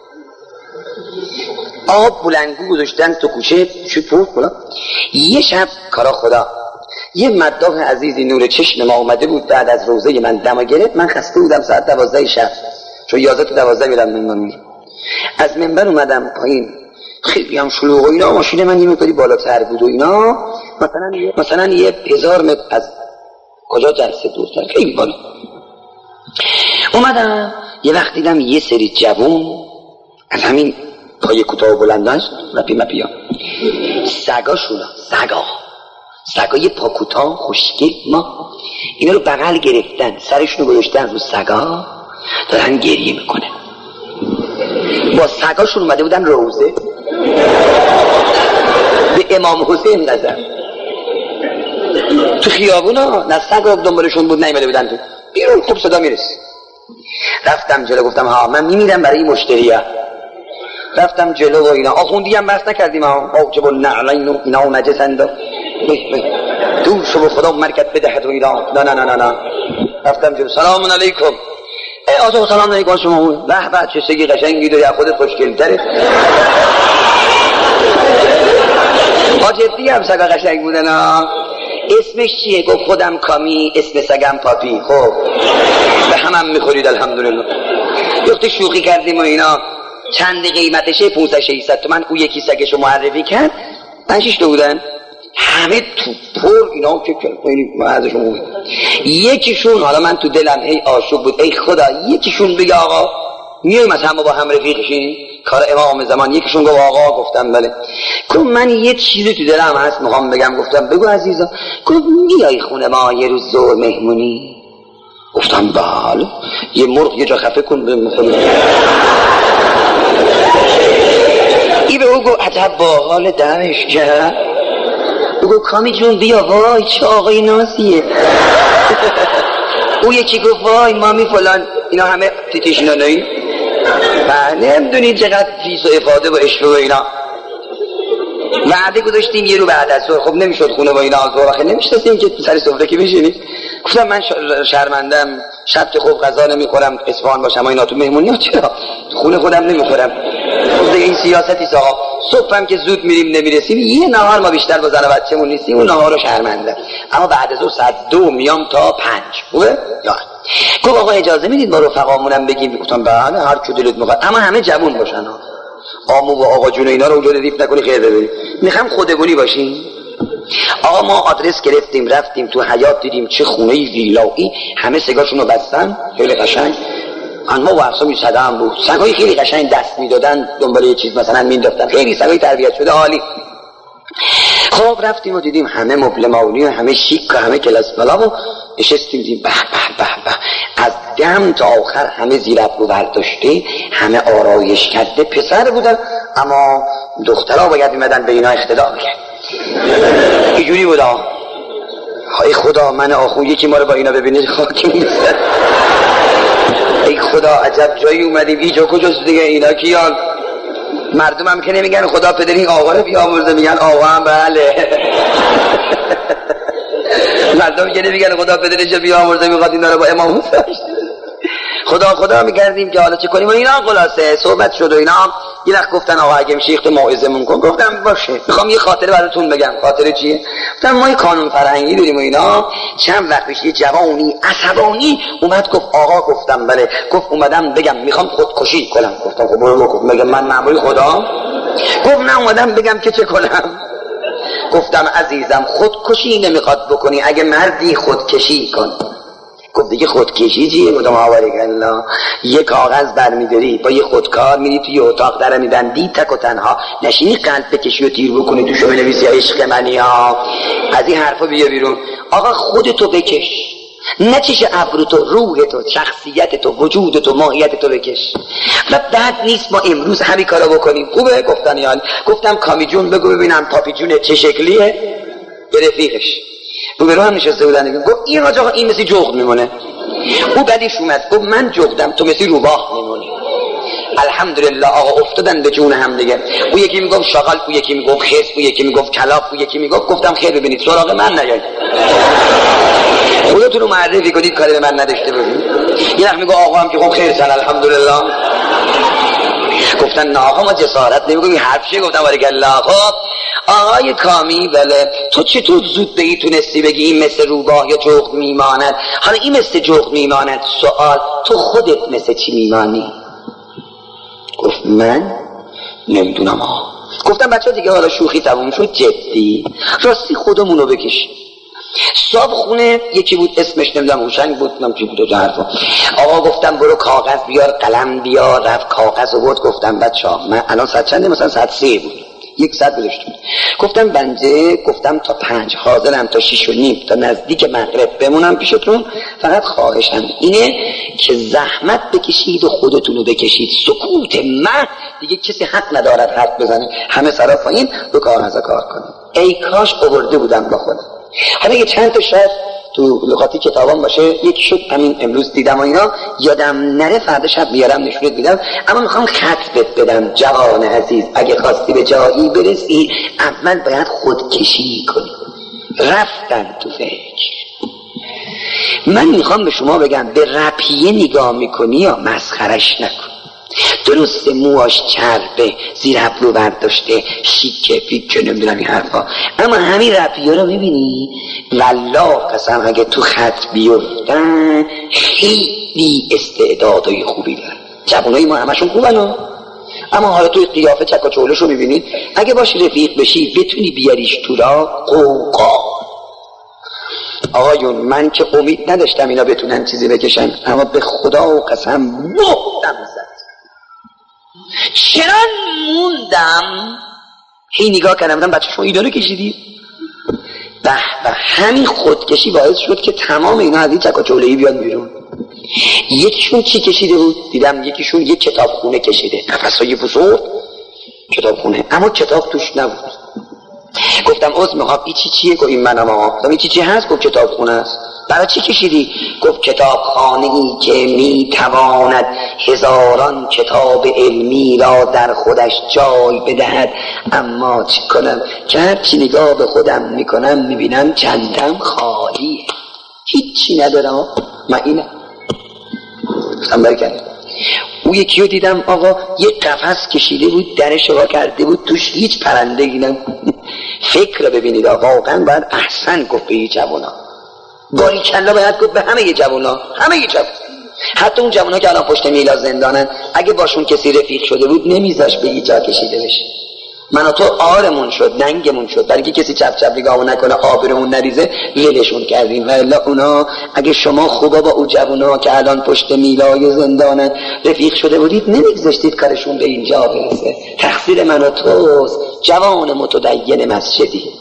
آب بلنگو گذاشتن تو کوچه چی پوست بلا. یه شب کارا خدا یه مداح عزیزی نور چشم ما اومده بود، بعد از روزه من دما گرفت، من خسته بودم ساعت دوازده شب، چون یازده تا دوازده میرم منبر میرم. از منبر اومدم پایین، خیلی هم شلوغ و اینا، ماشین من یه مقداری بالاتر بود و اینا، مثلا یه مثلا یه هزار متر از کجا جلسه دورتر، خیلی بالا. اومدم یه وقت دیدم یه سری جوون از همین پای کوتاه و بلنداش رپی مپیا، سگاشونا سگا سگای پا کوتاه خوشگل ما اینا رو بغل گرفتن، سرشونو گذاشتن رو سگا، دارن گریه میکنه. با سگاشون اومده بودن روزه به امام حسین نظر تو خیابونا، نه سگا دنبالشون بود نیومده بودن تو بیرون. خوب صدا میرسی. رفتم جلو گفتم ها من میمیرم برای مشتریه. رفتم جلو و اینا، آخوندی هم بحث نکردیم ها، واجب النعلین و اینا و نجسند دور شو به خدا مرکت بدهد و اینا. نه نه نه نه رفتم جلو، سلام علیکم. ای آقا سلام علیکم شما. به به چه سگی قشنگی داری، خودت خوشگل‌تره. آجدی هم سگا قشنگ بودن ها. اسمش چیه؟ گفت خودم کامی، اسم سگم پاپی. خب به هم هم میخورید الحمدلله. یختی شوخی کردیم و اینا. چند قیمتشه؟ پونصد ششصد تومن. او یکی سگشو معرفی کرد، پنج شش تا بودن، همه تو پر اینا که خیلی ازشون بود. یکیشون حالا من تو دلم ای عاشق بود، ای خدا یکیشون بگه آقا میایم از همه با هم رفیقشیم کار امام زمان. یکیشون گفت آقا. گفتم بله. گفت من یه چیزی تو دلم هست میخوام بگم. گفتم بگو عزیزا. گفت میای خونه ما یه روز ظهر مهمونی؟ گفتم بله. یه مرغ یه جا خفه کن بخوریم. ای به او گفت عجب با حال دمش کرد. بگو کامی جون بیا، وای چه آقای نازیه. او یکی گفت وای مامی فلان، اینا همه تیتیشنانایی. بله نمیدونید چقدر فیس و افاده و عشق و اینا. وعده گذاشتیم یه رو بعد از ظهر، خب نمیشد خونه با اینا ظهر آخه نمیشتیم که سر سفره که بشینیم. گفتم من شرمندم، شب که خوب غذا نمیخورم، اصفهان باشم اینا تو مهمونی ها، چرا خونه خودم نمیخورم. دیگه این سیاستی آقا صبحم که زود میریم نمیرسیم، یه نهار ما بیشتر با زن و بچه‌مون نیستیم، اون نهار رو شرمنده، اما بعد از اون ساعت دو میام تا پنج. خوبه؟ یا گفت آقا اجازه میدید با رفقامونم بگیم؟ گفتم بله هر کی دلت میخواد، اما همه جوون باشن ها، آمو و آقا جون اینا رو اونجا ردیف نکنی خیر ببری، میخوام خودگونی باشین. آقا ما آدرس گرفتیم رفتیم تو حیاط دیدیم چه خونه ویلایی، همه سگاشون رو بستن خیلی قشنگ، انواع و اقسام سگا هم بود، سگای خیلی قشنگ دست میدادن دنبال یه چیز مثلا مینداختن، خیلی سگای تربیت شده عالی. خب رفتیم و دیدیم همه مبل ماونی و همه شیک و همه کلاس بالا و نشستیم دیدیم به به به به، از دم تا آخر همه زیر ابرو برداشته، همه آرایش کرده، پسر بودن اما دخترها باید میمدن به اینا اقتدا میکرد. اینجوری بودا. ای خدا من آخون یکی ما رو با اینا ببینه خاکی میستن. ای خدا عجب جایی اومدیم، اینجا کجاست دیگه، اینا کیان؟ مردم هم که نمیگن خدا پدر این آقا رو بیامرزه، میگن آقا هم بله. مردم که نمیگن خدا پدرش رو بیامرزه، میخواد اینا رو با امام حسین خدا خدا میکردیم که حالا چه کنیم و اینا. خلاصه صحبت شد و اینا. یه وقت گفتن آقا اگه میشه یه موعظه مون کن. گفتم باشه، میخوام یه خاطره براتون بگم. خاطره چیه؟ گفتم ما یه قانون فرهنگی داریم و اینا. چند وقت پیش یه جوانی عصبانی اومد گفت آقا. گفتم بله. گفت اومدم بگم میخوام خودکشی کنم. گفتم خب برو بکن. میگم من مأمور خدا؟ گفت نه اومدم بگم که چه کنم. گفتم عزیزم خودکشی نمیخواد بکنی، اگه مردی خودکشی کن. گفت دیگه خودکشی چیه؟ گفتم آوارک الله. یه کاغذ برمیداری با یه خودکار میری توی اتاق در میبندی تک و تنها، نشینی قلب بکشی و تیر بکنی توشو بنویسی عشق منی ها. از این حرفا بیا بیرون. آقا خودتو بکش، نه چش ابروتو، روحتو، شخصیتتو، وجودتو، ماهیتتو بکش. و بعد نیست ما امروز همین کارو بکنیم. خوبه؟ گفتن یعنی. گفتم کامی جون بگو ببینم پاپی جونه چه شکلیه؟ به رفیقش رو به رو هم نشسته بودن. گفت این آقا این مثل جغد میمونه. او بعدش اومد گفت من جغدم تو مثل روباه میمونی. الحمدلله آقا افتادن به جون هم دیگه. او یکی میگفت شاغل، او یکی میگفت خس، او یکی میگفت کلاف، او یکی میگفت. گفتم خیر ببینید سراغ من نیایید، خودتون رو معرفی کنید، کاری به من نداشته باشید. یه وقت میگه آقا هم که خب خیر سن الحمدلله. گفتن نه آقا ما جسارت نمیگم این حرف چیه؟ گفتم بارک الله. خب آقای کامی بله تو چطور زود بگی تونستی بگی این مثل روباه یا جغد میماند؟ حالا این مثل جغد میماند، سوال تو خودت مثل چی میمانی؟ گفت من نمیدونم آقا. گفتم بچه دیگه حالا شوخی تموم شد، جدی راستی خودمونو بکشیم. صاحب خونه یکی بود اسمش نمیدونم هوشنگ بود نمیدونم چی بود و حرفا. آقا گفتم برو کاغذ بیار قلم بیار. رفت کاغذ رو بود. گفتم بچه‌ها من الان ساعت چنده؟ مثلا ساعت سه بود، یک ساعت گذشته. گفتم بنده گفتم تا پنج حاضرم تا شیش و نیم تا نزدیک مغرب بمونم پیشتون. فقط خواهشم اینه که زحمت بکشید و خودتونو بکشید. سکوت من دیگه کسی حق ندارد حرف بزنه. همه سرا پایین رو کاغذا کار کنه. ای کاش آورده بودم با خودم. حالا یه چند تا شاید تو لغاتی کتابان باشه، یکی شد همین امروز دیدم و اینا، یادم نره فردا شب میارم نشونت میدم. اما میخوام خط بهت بدم جوان عزیز، اگه خواستی به جایی برسی اول باید خودکشی کنی. رفتن تو فکر. من میخوام به شما بگم به رپیه نگاه میکنی یا مسخرش نکن. درسته موهاش چربه، زیر ابرو برداشته، شیکه پیکه نمیدونم این حرفا، اما همین رپیه رو میبینی والله قسم اگه تو خط بیفتن خیلی استعدادای خوبی دارن. جوانای ما همشون خوبن ها. اما حالا توی قیافه چکا چولشو میبینید، اگه باشی رفیق بشی بتونی بیاریش تو را قوقا. آقایون من که امید نداشتم اینا بتونن چیزی بکشن، اما به خدا و قسم مهدم زد. چرا موندم هی نگاه کردم بودم بچه شما اینا رو کشیدی؟ به به همین خودکشی باعث شد که تمام اینا از این چکا چولهی بیان بیرون. یکیشون چی کشیده بود؟ دیدم یکیشون یک کتابخونه کشیده، نفسای بزرگ کتابخونه، اما کتاب توش نبود. گفتم عذر میخوام این چی چیه؟ گفت این منم آقا. گفتم این چی چی هست؟ گفت کتابخونه است. برای چی کشیدی؟ گفت کتابخانه‌ای که میتواند هزاران کتاب علمی را در خودش جای بدهد، اما چی کنم که هرچی نگاه به خودم میکنم میبینم چندم خالیه، هیچی ندارم. من اینه گفتم برکن. اون یکی رو دیدم آقا یه قفس کشیده بود، درش وا کرده بود، توش هیچ پرنده‌ای نبود. فکر رو ببینید واقعا باید احسن گفت به این جوانا، باریکلا باید گفت به همه جوانا، همه جوان، حتی اون جوانا که الان پشت میلا زندانن، اگه باشون کسی رفیق شده بود نمیذاش به این جا کشیده بشه. من و تو آرمون شد، ننگمون شد، برای که کسی چپ چپ نگاهمون نکنه آبرمون نریزه ولشون کردیم. و الا اونا اگه شما خوبا با اون جوونا که الان پشت میلای زندانن رفیق شده بودید نمیگذاشتید کارشون به اینجا برسه. تقصیر من و توست جوان متدین مسجدی.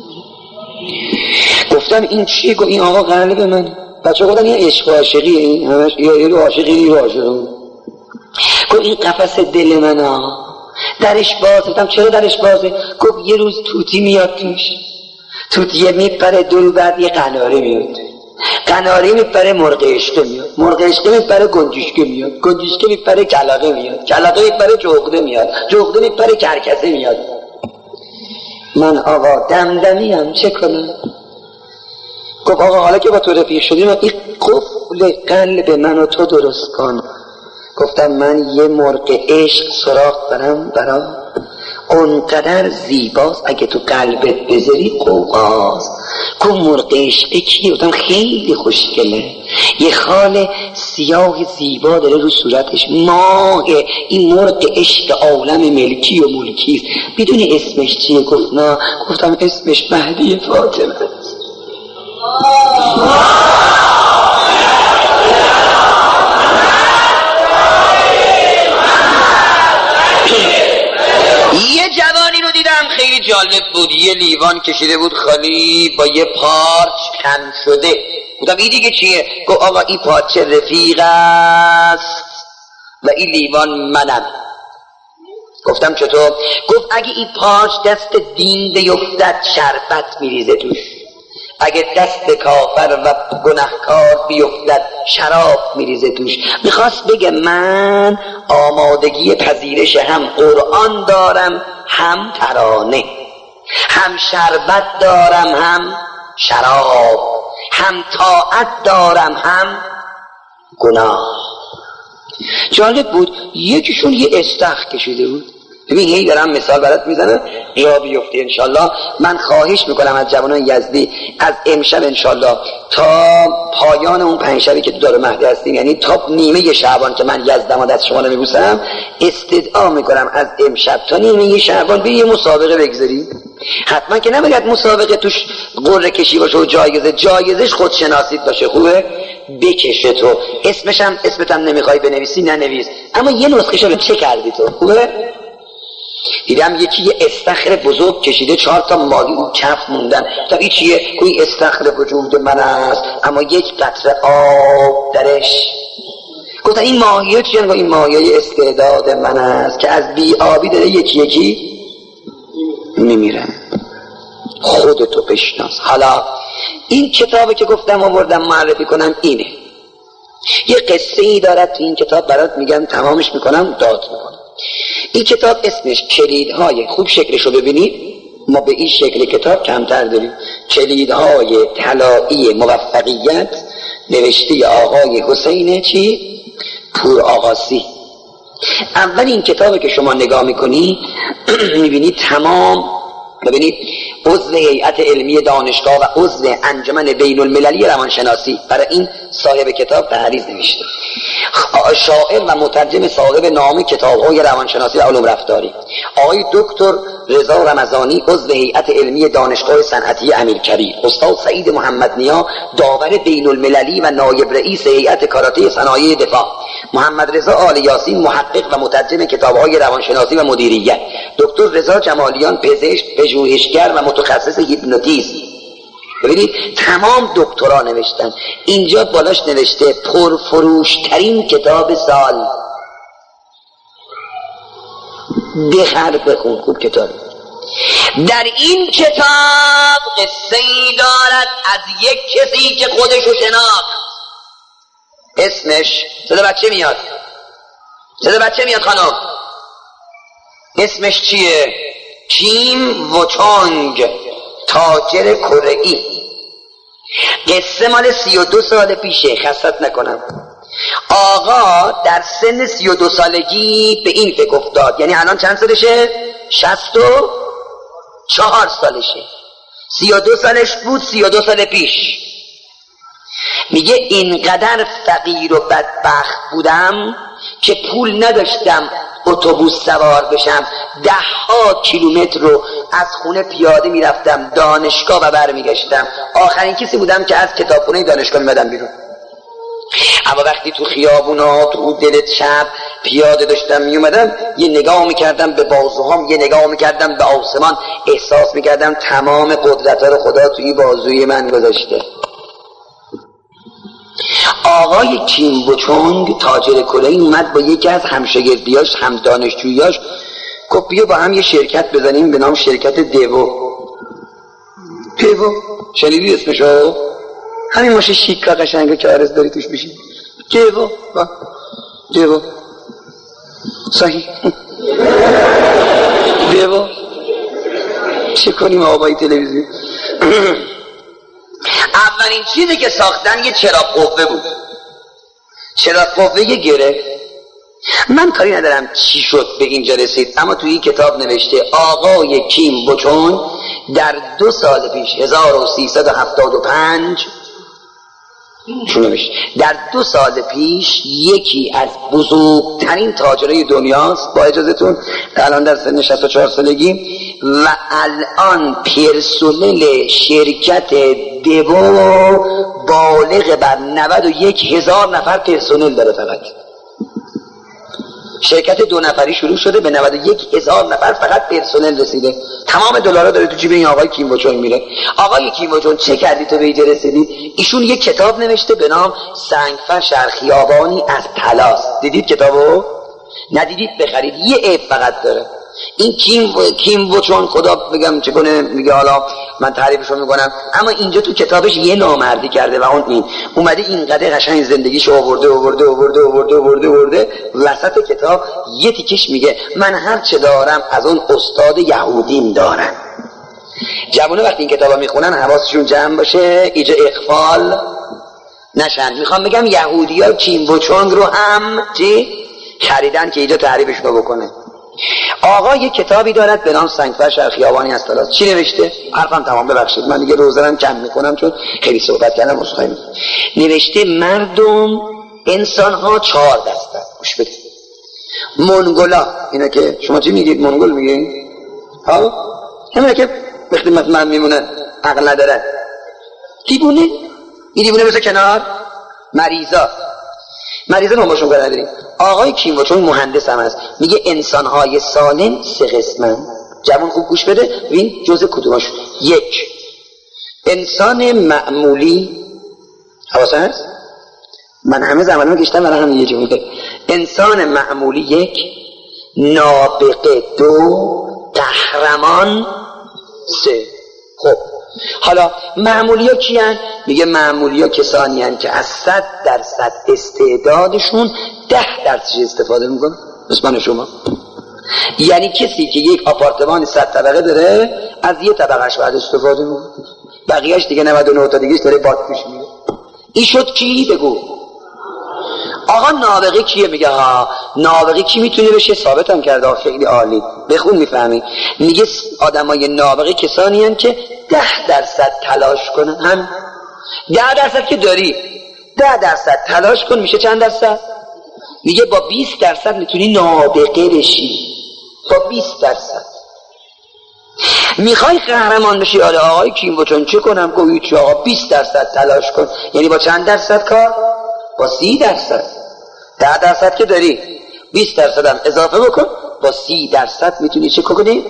گفتم این چیه؟ گفت این آقا قلب من. بچه گفتن این عشق و عاشقی، این همش یه رو عاشقی یه عاشقی. گفت این قفس دل من ها درش بازه. گفتم چرا درش بازه؟ گفت یه روز توتی میاد توش، توتیه میپره دور، بعد یه قناره میاد، قناره میپره مرغ اشکه میاد، مرغ اشکه میپره گنجشکه میاد، گنجشکه میپره کلاغه میاد، کلاغه میپره جغده میاد، جغده میپره کرکسه میاد. من آقا دمدمیم چه کنم؟ گفت آقا حالا که با تو رفیق شدیم این قفل قلب من و تو درست کن. گفتم من یه مرغ عشق سراغ دارم برام اونقدر زیباست اگه تو قلبت بذاری قوقاست. گفت مرغ عشق کیه؟ گفتم خیلی خوشگله، یه خال سیاه زیبا داره رو صورتش، ماه. این مرغ عشق عالم ملکی و ملکیست. میدونی اسمش چیه؟ گفت نه. گفتم اسمش مهدی فاطمه است. یه جوانی رو دیدم خیلی جالب بود، یه لیوان کشیده بود خالی با یه پارچ خم شده. گفتم این دیگه چیه؟ گفت آقا این پارچ رفیق است و این لیوان منم. گفتم چطور؟ گفت اگه این پارچ دست دین بیفتد شربت میریزه توش، اگه دست کافر و گناهکار بیفتد شراب میریزه توش. میخواست بگه من آمادگی پذیرش هم قرآن دارم، هم ترانه، هم شربت دارم، هم شراب، هم طاعت دارم، هم گناه. جالب بود یکیشون یه استخ کشیده بود. ببین هی دارم مثال برات میزنم یا بیفته انشالله. من خواهش میکنم از جوانان یزدی از امشب انشالله تا پایان اون پنج شبی که تو دار مهدی هستیم، یعنی تا نیمه شعبان که من یزدم و دست شما رو میبوسم، استدعا میکنم از امشب تا نیمه شعبان بیا یه مسابقه بگذاری. حتما که نباید مسابقه توش قرعه کشی باشه و جایزه، جایزش خودشناسیت باشه. خوبه؟ بکشه تو اسمش هم اسمت هم نمیخوای بنویسی ننویس، اما یه نسخه شو چه کردی تو. خوبه؟ دیدم یکی یه استخر بزرگ کشیده، چهار تا ماهی اون کف موندن. تا این چیه؟ این استخر وجود من است اما یک قطره آب درش. گفتن این ماهی چیه؟ این ماهی استعداد من است که از بی آبی داره یکی یکی میمیره. خودتو بشناس. حالا این کتابی که گفتم آوردم معرفی کنم اینه. یه قصه ای دارد تو این کتاب برات میگم، تمامش میکنم داد میکنم. این کتاب اسمش کلیدهای، خوب شکلشو ببینید، ما به این شکل کتاب کمتر داریم، کلیدهای طلایی موفقیت، نوشته آقای حسین چی؟ پور آقاسی. اول این کتابی که شما نگاه میکنی میبینید تمام، ببینید عضو هیئت علمی دانشگاه و عضو انجمن بین المللی روانشناسی، برای این صاحب کتاب تحریز نوشته. شاعر و مترجم صاحب نام کتاب‌های روانشناسی و علوم رفتاری آقای دکتر رضا رمضانی، عضو هیئت علمی دانشگاه صنعتی امیرکبیر. استاد سعید محمد نیا، داور بین المللی و نایب رئیس هیئت کاراته صنایع دفاع. محمد رضا آل یاسین، محقق و مترجم کتاب‌های روانشناسی و مدیریت. دکتر رضا جمالیان، پزشک، پژوهشگر و متخصص هیپنوتیزم. ببینید تمام دکترا نوشتن. اینجا بالاش نوشته پرفروشترین کتاب سال. بخر بخون، خوب کتاب. در این کتاب قصه ای دارد از یک کسی که خودشو شناخت. اسمش صدا بچه میاد، صدا بچه میاد خانم. اسمش چیه؟ کیم وچونگ، تاجر کره‌ای. قصه مال سی و دو سال پیشه، خستت نکنم. آقا در سن سی و دو سالگی به این فکر افتاد. یعنی الان چند سالشه؟ شست و چهار سالشه. سی و دو سالش بود سی و دو سال پیش. میگه اینقدر فقیر و بدبخت بودم که پول نداشتم اتوبوس سوار بشم، ده ها کیلومتر رو از خونه پیاده میرفتم دانشگاه و برمیگشتم. آخرین کسی بودم که از کتابخونه دانشگاه میمدم بیرون. اما وقتی تو خیابونا تو دل شب پیاده داشتم میومدم، یه نگاه میکردم به بازوهام، یه نگاه میکردم به آسمان، احساس میکردم تمام قدرت رو خدا توی بازوی من گذاشته. آقای کیم بوچونگ تاجر کره اومد با یکی از همشاگردیاش هم دانشجویاش گفت بیا با هم یه شرکت بزنیم به نام شرکت دیو. دیو شنیدی اسمشو؟ همین ماشه شیکا قشنگه که عرض داری توش بشید. دیو دیو صحیح دیو چه کنیم آقای تلویزیون. اولین چیزی که ساختن یه چراغ قوه بود. چراغ قوه یه گره. من کاری ندارم چی شد به اینجا رسید، اما توی این کتاب نوشته آقای کیم بوچون در دو سال پیش هزار و سیصد و هفتاد و پنج در دو سال پیش یکی از بزرگترین تاجرای دنیاست با اجازهتون، الان در سن شصت و چهار سالگی، و الان پرسنل شرکت دیو بالغ بر نود و یک هزار نفر پرسنل داره. فقط شرکت دو نفری شروع شده به نود و یک هزار نفر فقط پرسنل رسیده. تمام دلارا داره تو جیب این آقای کیم بوچون میره. آقای کیم بوچون چه کردی تو به اینجا رسیدی؟ ایشون یک کتاب نوشته به نام سنگفر شرخیابانی از طلاست. دیدید کتابو؟ ندیدید بخرید. یه عیب فقط داره. این کیم کیم بوچون خدا بگم چه کنه، میگه حالا من تعریفشو میکنم، اما اینجا تو کتابش یه نامردی کرده و اون این اومده اینقدر قشنگ زندگیشو آورده آورده آورده آورده آورده آورده وسط کتاب یه تیکش میگه من هر چه دارم از اون استاد یهودیم دارم. جوونه وقتی این کتابا میخونن حواسشون جمع باشه اینجا اغفال نشن. میخوام بگم یهودی‌ها کیم بوچون رو هم چی خریدن که اینجا تعریفشو بکنه. آقا یه کتابی دارد به نام سنگفر شرخیابانی از طلاست. چی نوشته؟ حرفم تمام، ببخشید من دیگه روزرم کم میکنم چون خیلی صحبت کردم. عذرخواهی میکنم. نوشته مردم انسان ها چهار دسته. گوش بدید. منگولا، اینا که شما چی میگید؟ منگول میگید؟ ها؟ همین که به خدمت من میمونن، عقل ندارن. دیوونه؟ این دیوونه بذار کنار. مریضا مریضا ما باشون کار نداریم. آقای کیم بوچون مهندس هم هست، میگه انسان‌های سالم سه قسمن. جوان خوب گوش بده ببین جزء کدوماش. یک، انسان معمولی. حواسه هست؟ من همه زمانم گشتم برای همین یه جمله. انسان معمولی یک، نابغه دو، قهرمان سه. خب حالا معمولی ها کی هن؟ میگه معمولی ها کسانی هن که از صد درصد استعدادشون ده درصد استفاده میکنه. بسمان شما یعنی کسی که یک آپارتمان صد طبقه داره از یه طبقهش باید استفاده میکنه، بقیهش دیگه نود و نه تا دیگهش داره باد پیش میره. این شد کی؟ بگو. آقا نابغه کیه؟ میگه ها نابغه کی میتونه بشه؟ ثابتم کرده. خیلی عالی بخون میفهمی. میگه آدمای نابغه کسانی هن که ده درصد تلاش کنن. هم ده درصد که داری، ده درصد تلاش کن میشه چند درصد؟ میگه با بیست درصد میتونی نابغه بشی. با بیست درصد میخوای قهرمان بشی. آره آقای کیم بوچون چه کنم؟ گویی چه آقا بیست درصد تلاش کن. یعنی با چند درصد کار؟ با سی درصد. ده درصد که داری، بیست درصد هم اضافه بکن، با سی درصد میتونی چه کنی؟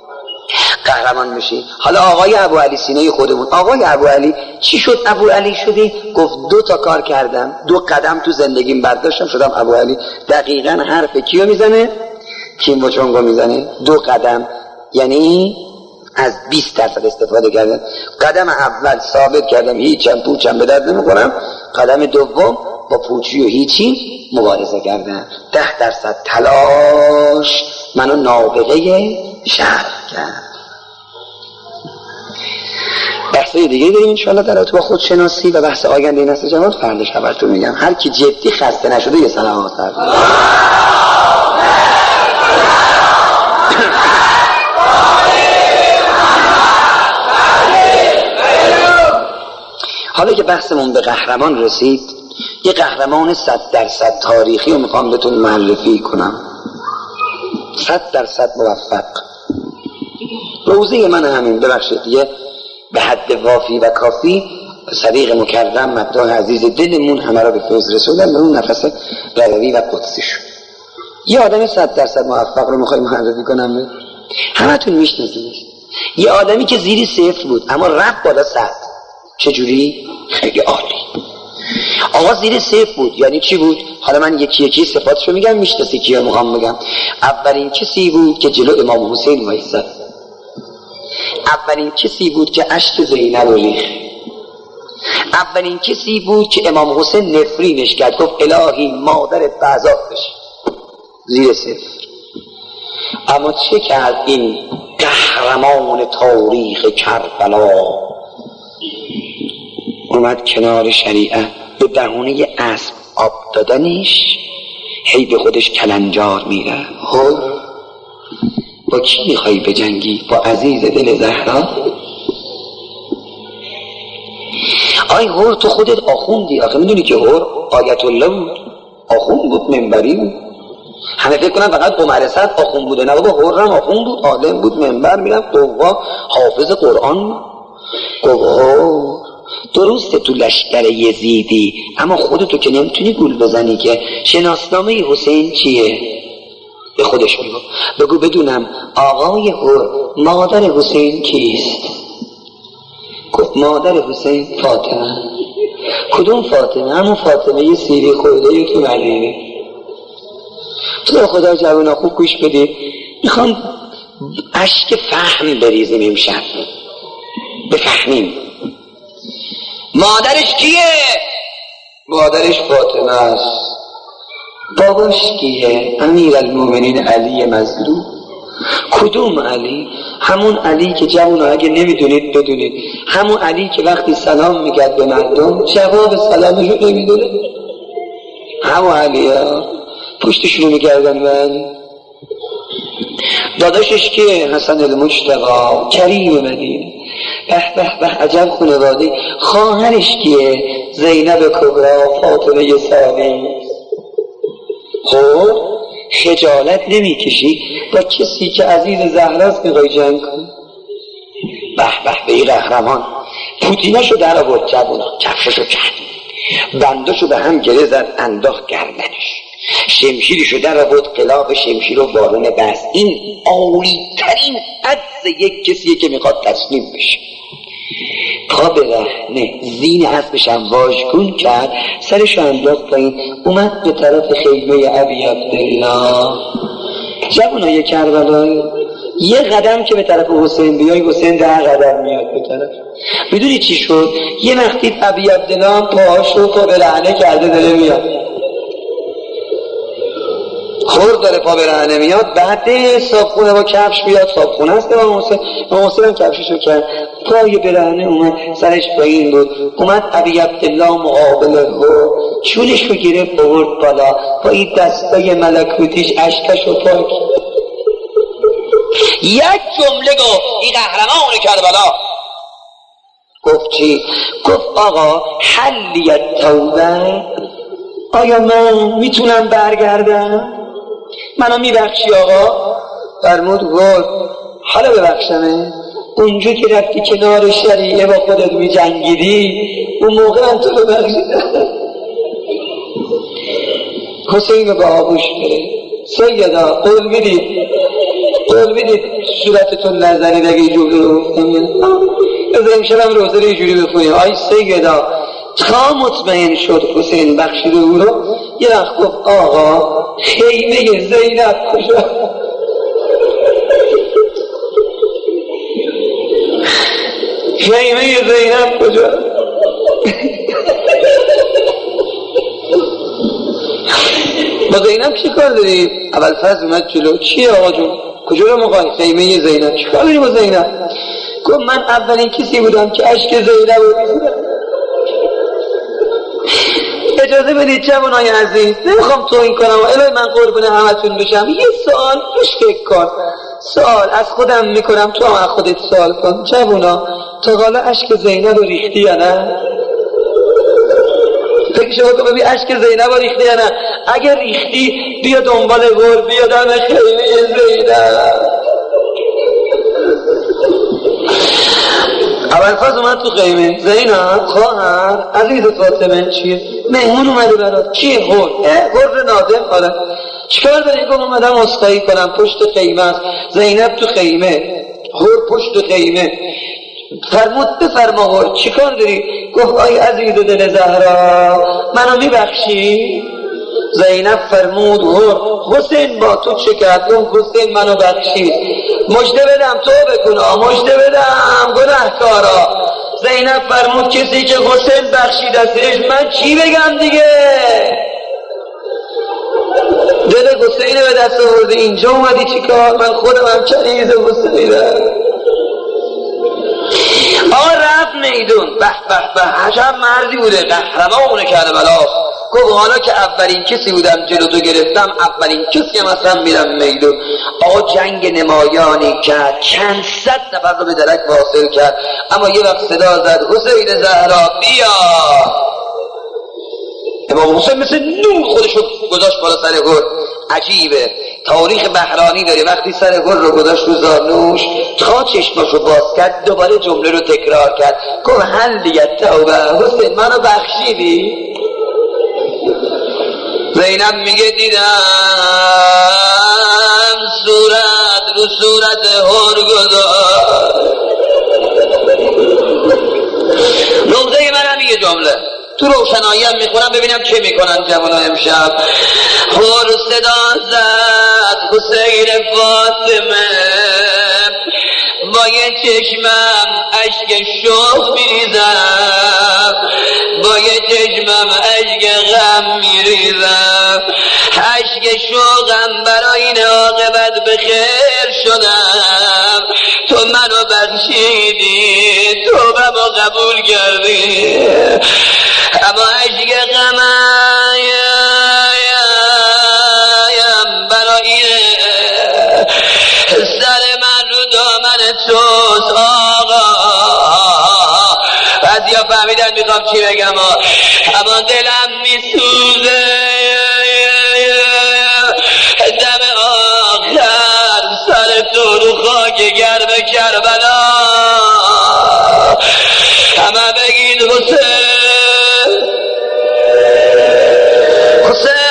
قهرمان بشی. حالا آقای ابوعلی سینه خودمون، آقای ابوعلی چی شد ابوعلی شدی؟ گفت دو تا کار کردم، دو قدم تو زندگیم برداشتم شدم ابوعلی. دقیقاً حرف کیو میزنه؟ کیم بوچونگو میزنه. دو قدم یعنی از بیست درصد استفاده کردم. قدم اول ثابت کردم هیچم پوچم به درد نمیخورم. قدم دوم با پوچی و هیچی مبارزه کردم. ده درصد تلاش منو نابغه شهر کرد. بحثای دیگه داریم انشاءالله در رابطه با خودشناسی و بحث آینده نسل جوان. فردا خبرتون میگم. هر کی جدی خسته نشده یه سلام عرض. حالا که بحثمون به قهرمان رسید، یه قهرمان صد درصد تاریخی رو میخوام بهتون معرفی کنم، صد درصد موفق. روزه من همین، ببخشید دیگه به حد وافی و کافی صدیق مکرم مداح عزیز دلمون همه را به فیض رسوندن، به اون نفس روی و قدسی شد. یه آدم صد درصد موفق رو میخوای معرفی کنم، همه تون میشناسید. یه آدمی که زیر صفر بود اما رفت بالا صد. چجوری؟ خیلی عالی. آقا زیر صفر بود یعنی چی بود؟ حالا من یکی یکی صفاتشو میگم، میشناسی کیو میخوام بگم. اولین کسی بود که جلو امام حسین وایساد. اولین کسی بود که اشک زینب رو ریخت. اولین کسی بود که امام حسین نفرینش کرد، گفت الهی مادرت به عذاب بشه. زیر صفر. اما چه کرد این قهرمان تاریخ کربلا؟ اومد کنار شریعت، به دهونه اسب آب دادنش هی به خودش کلنجار میره. هر با کی میخوایی بجنگی؟ با عزیز دل زهرا؟ آی هر تو خودت آخوندی، آخه میدونی که هر آیت الله بود، آخوند بود، منبری بود. همه فکر کنن فقط عمر سعد آخوند بوده، نه بابا هر هم آخوند بود، عالم بود، منبر میرفت، قوا حافظ قرآن. گفت درسته تو لشکر یزیدی اما خودتو که نمیتونی گول بزنی که شناسنامه حسین چیه؟ به خودش میگو بگو بدونم آقای هر مادر حسین کیست؟ گفت مادر حسین فاطمه. کدوم فاطمه؟ همون فاطمه یه سیری خورده یه تو مدینه. تو خدا جوانا خوب گوش بدید، میخوام اشک فهم بریزیم امشب، بفهمیم مادرش کیه؟ مادرش فاطمه است. باباش کیه؟ امیرالمومنین علی مظلوم. کدوم علی؟ همون علی که جوونا اگه نمیدونید بدونید، همون علی که وقتی سلام میگرد به مردم جواب سلامشو نمیدونه. همون علی ها پشتشونو میگردن من. داداشش که حسن المجتبی کریم مدینه. به به به عجب خانواده. خواهرش کیه؟ زینب کبرا فاطمه ثانی. خب خجالت نمیکشی با کسی که عزیز زهراست میخوای جنگ کن؟ به به به این قهرمان پوتیناشو در آورد جوونا، کفششو کرد، بنداشو به هم گره زد، انداخت گردنش، شمشیرشو در آورد، قلاب شمشیر و بارون بست. این عالی ترین عجز یک کسیه که میخواد تسلیم بشه. پا به رهنه زین اسبش هم واژگون کرد، سرشو انداخت پایین، اومد به طرف خیمه ابی عبدالله. جوانای کربلایی یه قدم که به طرف حسین بیای، حسین ده قدم میاد به طرف. میدونی چی شد؟ یه وقتی ابی عبدالله پاهاشو پا به رهنه کرده داره میاد، خور داره پا به رهنه میاد، بعد صابخونه با کفش بیاد، صابخونه هست امام حسین، امام حسین هم کفششو کرد، پای به رهنه اومد، سرش پایین بود، اومد ابی عبدالله مقابله و چونشو گرفت آورد بالا، با این دستای ملکوتیش اشکشو پاک. یک جمله گفت این قهرمان کربلا. گفت چی؟ گفت آقا حلیت توبه، آیا من میتونم برگردم؟ منو میبخشی آقا؟ فرمود گفت حالا ببخشمه؟ اونجا که رفتی کنار شریعه با خودت میجنگیدی اون موقع هم تو رو بخشیدم. حسین با آبوش بره. سیدا قول میدید قول میدید صورتتون نزنید اگه این جمله رو گفتم؟ از امشب هم روزه رو اینجوری بخونیم. آی سیدا تا مطمئن شد حسین بخشیده او رو، یه وقت گفت آقا خیمه زینب کجا؟ خیمه زینب کجا؟ با زینب چی کار داری؟ اول فرض اومد جلو، چیه آقا جون؟ کجا رو مقای؟ خیمه زینب چی کار داری با زینب؟ گفت من اولین کسی بودم که اشک زینب رو ریختم. اجازه بدید جوانای عزیز، نمیخوام توهین کنم و الهی من قربون همتون بشم، یه سوال روش فکر کن. سوال از خودم میکنم، تو هم از خودت سوال کن. جوانا تا حالا اشک زینب رو ریختی یا نه؟ فکر شما که ببین اشک زینب رو ریختی یا نه؟ اگر ریختی بیا دنبال غور، بیا دم خیمه زینب. اول فاز اومد تو خیمه. زینب خواهر عزیز فاطمه چیه؟ مهمون اومده برات. چیه؟ غور. غور نادم. آره چیکار داری؟ گفت اومدم اسخایی کنم، پشت خیمه است. زینب تو خیمه، غور پشت خیمه. فرمود بفرما غور چیکار داری؟ گفت آی عزیز دل زهرا منو میبخشی؟ زینب فرمود غور حسین با تو چه کرد؟ حسین منو بخشید. مژده بدم تو بکن، مژده بدم گناهکارا. زینب فرمود کسی که حسین بخشید ازش من چی بگم دیگه؟ دل حسین به دست آورده، اینجا اومدی چی کار؟ من خودم هم کنیز حسینم. آقا رفت میدون، به به به عجب مردی بوده، قهرمان کربلاست. گفت حالا که اولین کسی بودم جلو تو گرفتم، اولین کسی هم اصلا میرم میدون. آقا جنگ نمایانی کرد، چند صد نفر رو به درک واصل کرد. اما یه وقت صدا زد حسین زهرا بیا. امام حسین مثل نور خودشو گذاشت بالا سر غور. عجیبه تاریخ بحرانی داره، وقتی سر غور رو گذاشت رو زانوش تا چشماشو باز کرد دوباره جمله رو تکرار کرد. گفت هل دیگه توبه حسین منو بخشیدی؟ زینب میگه دیدم صورت رو صورت هر گذاشت. نقطه منم یه جمله تو روشنایی هم میخونم ببینم چه میکنن جوانا امشب. هر صدا زد حسین فاطمه با یه چشمم اشک شوق میریزم، با یه چشمم اشک غم میریزم. اشک شوقم برای این عاقبت به خیر شدم. تو منو بخشیدی، توبه‌مو قبول کردی، اما اشک غمم برای سر من رو دامن توست آقا. بعضی ها فهمیدن میخوام چی بگم، اما دلم میسوزه. دم آخر سر تو رو خاک گرم کربلا. همه بگید حسین حسین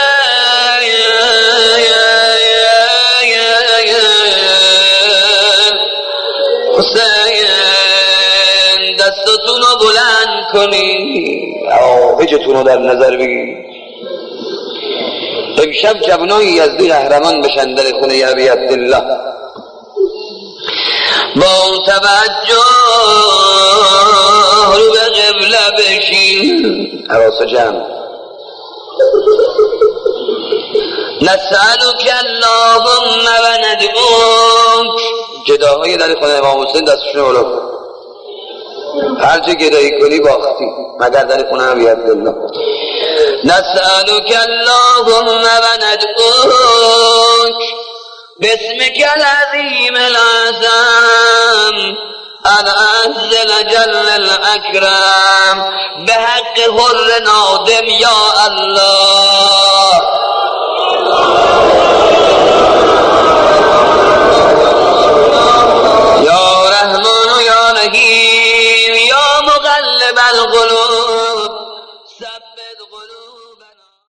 حسین دستتون رو بلند کنی، آفجتون رو در نظر بگی. امشب جوانای یزدی قهرمان بشن در خونه ابی عبدالله. با توجه رو به قبله بشین، حواس جمع. نسألک اللهم و ندعوک. گداهای در خونه امام حسین دستشون اولو، هر چه گدایی کنی باختی مگر در خونه ابی عبدالله. نسألک اللهم و ندعوک باسمك العظيم العظم العز الجل الأكرم بحق حر نادم يا الله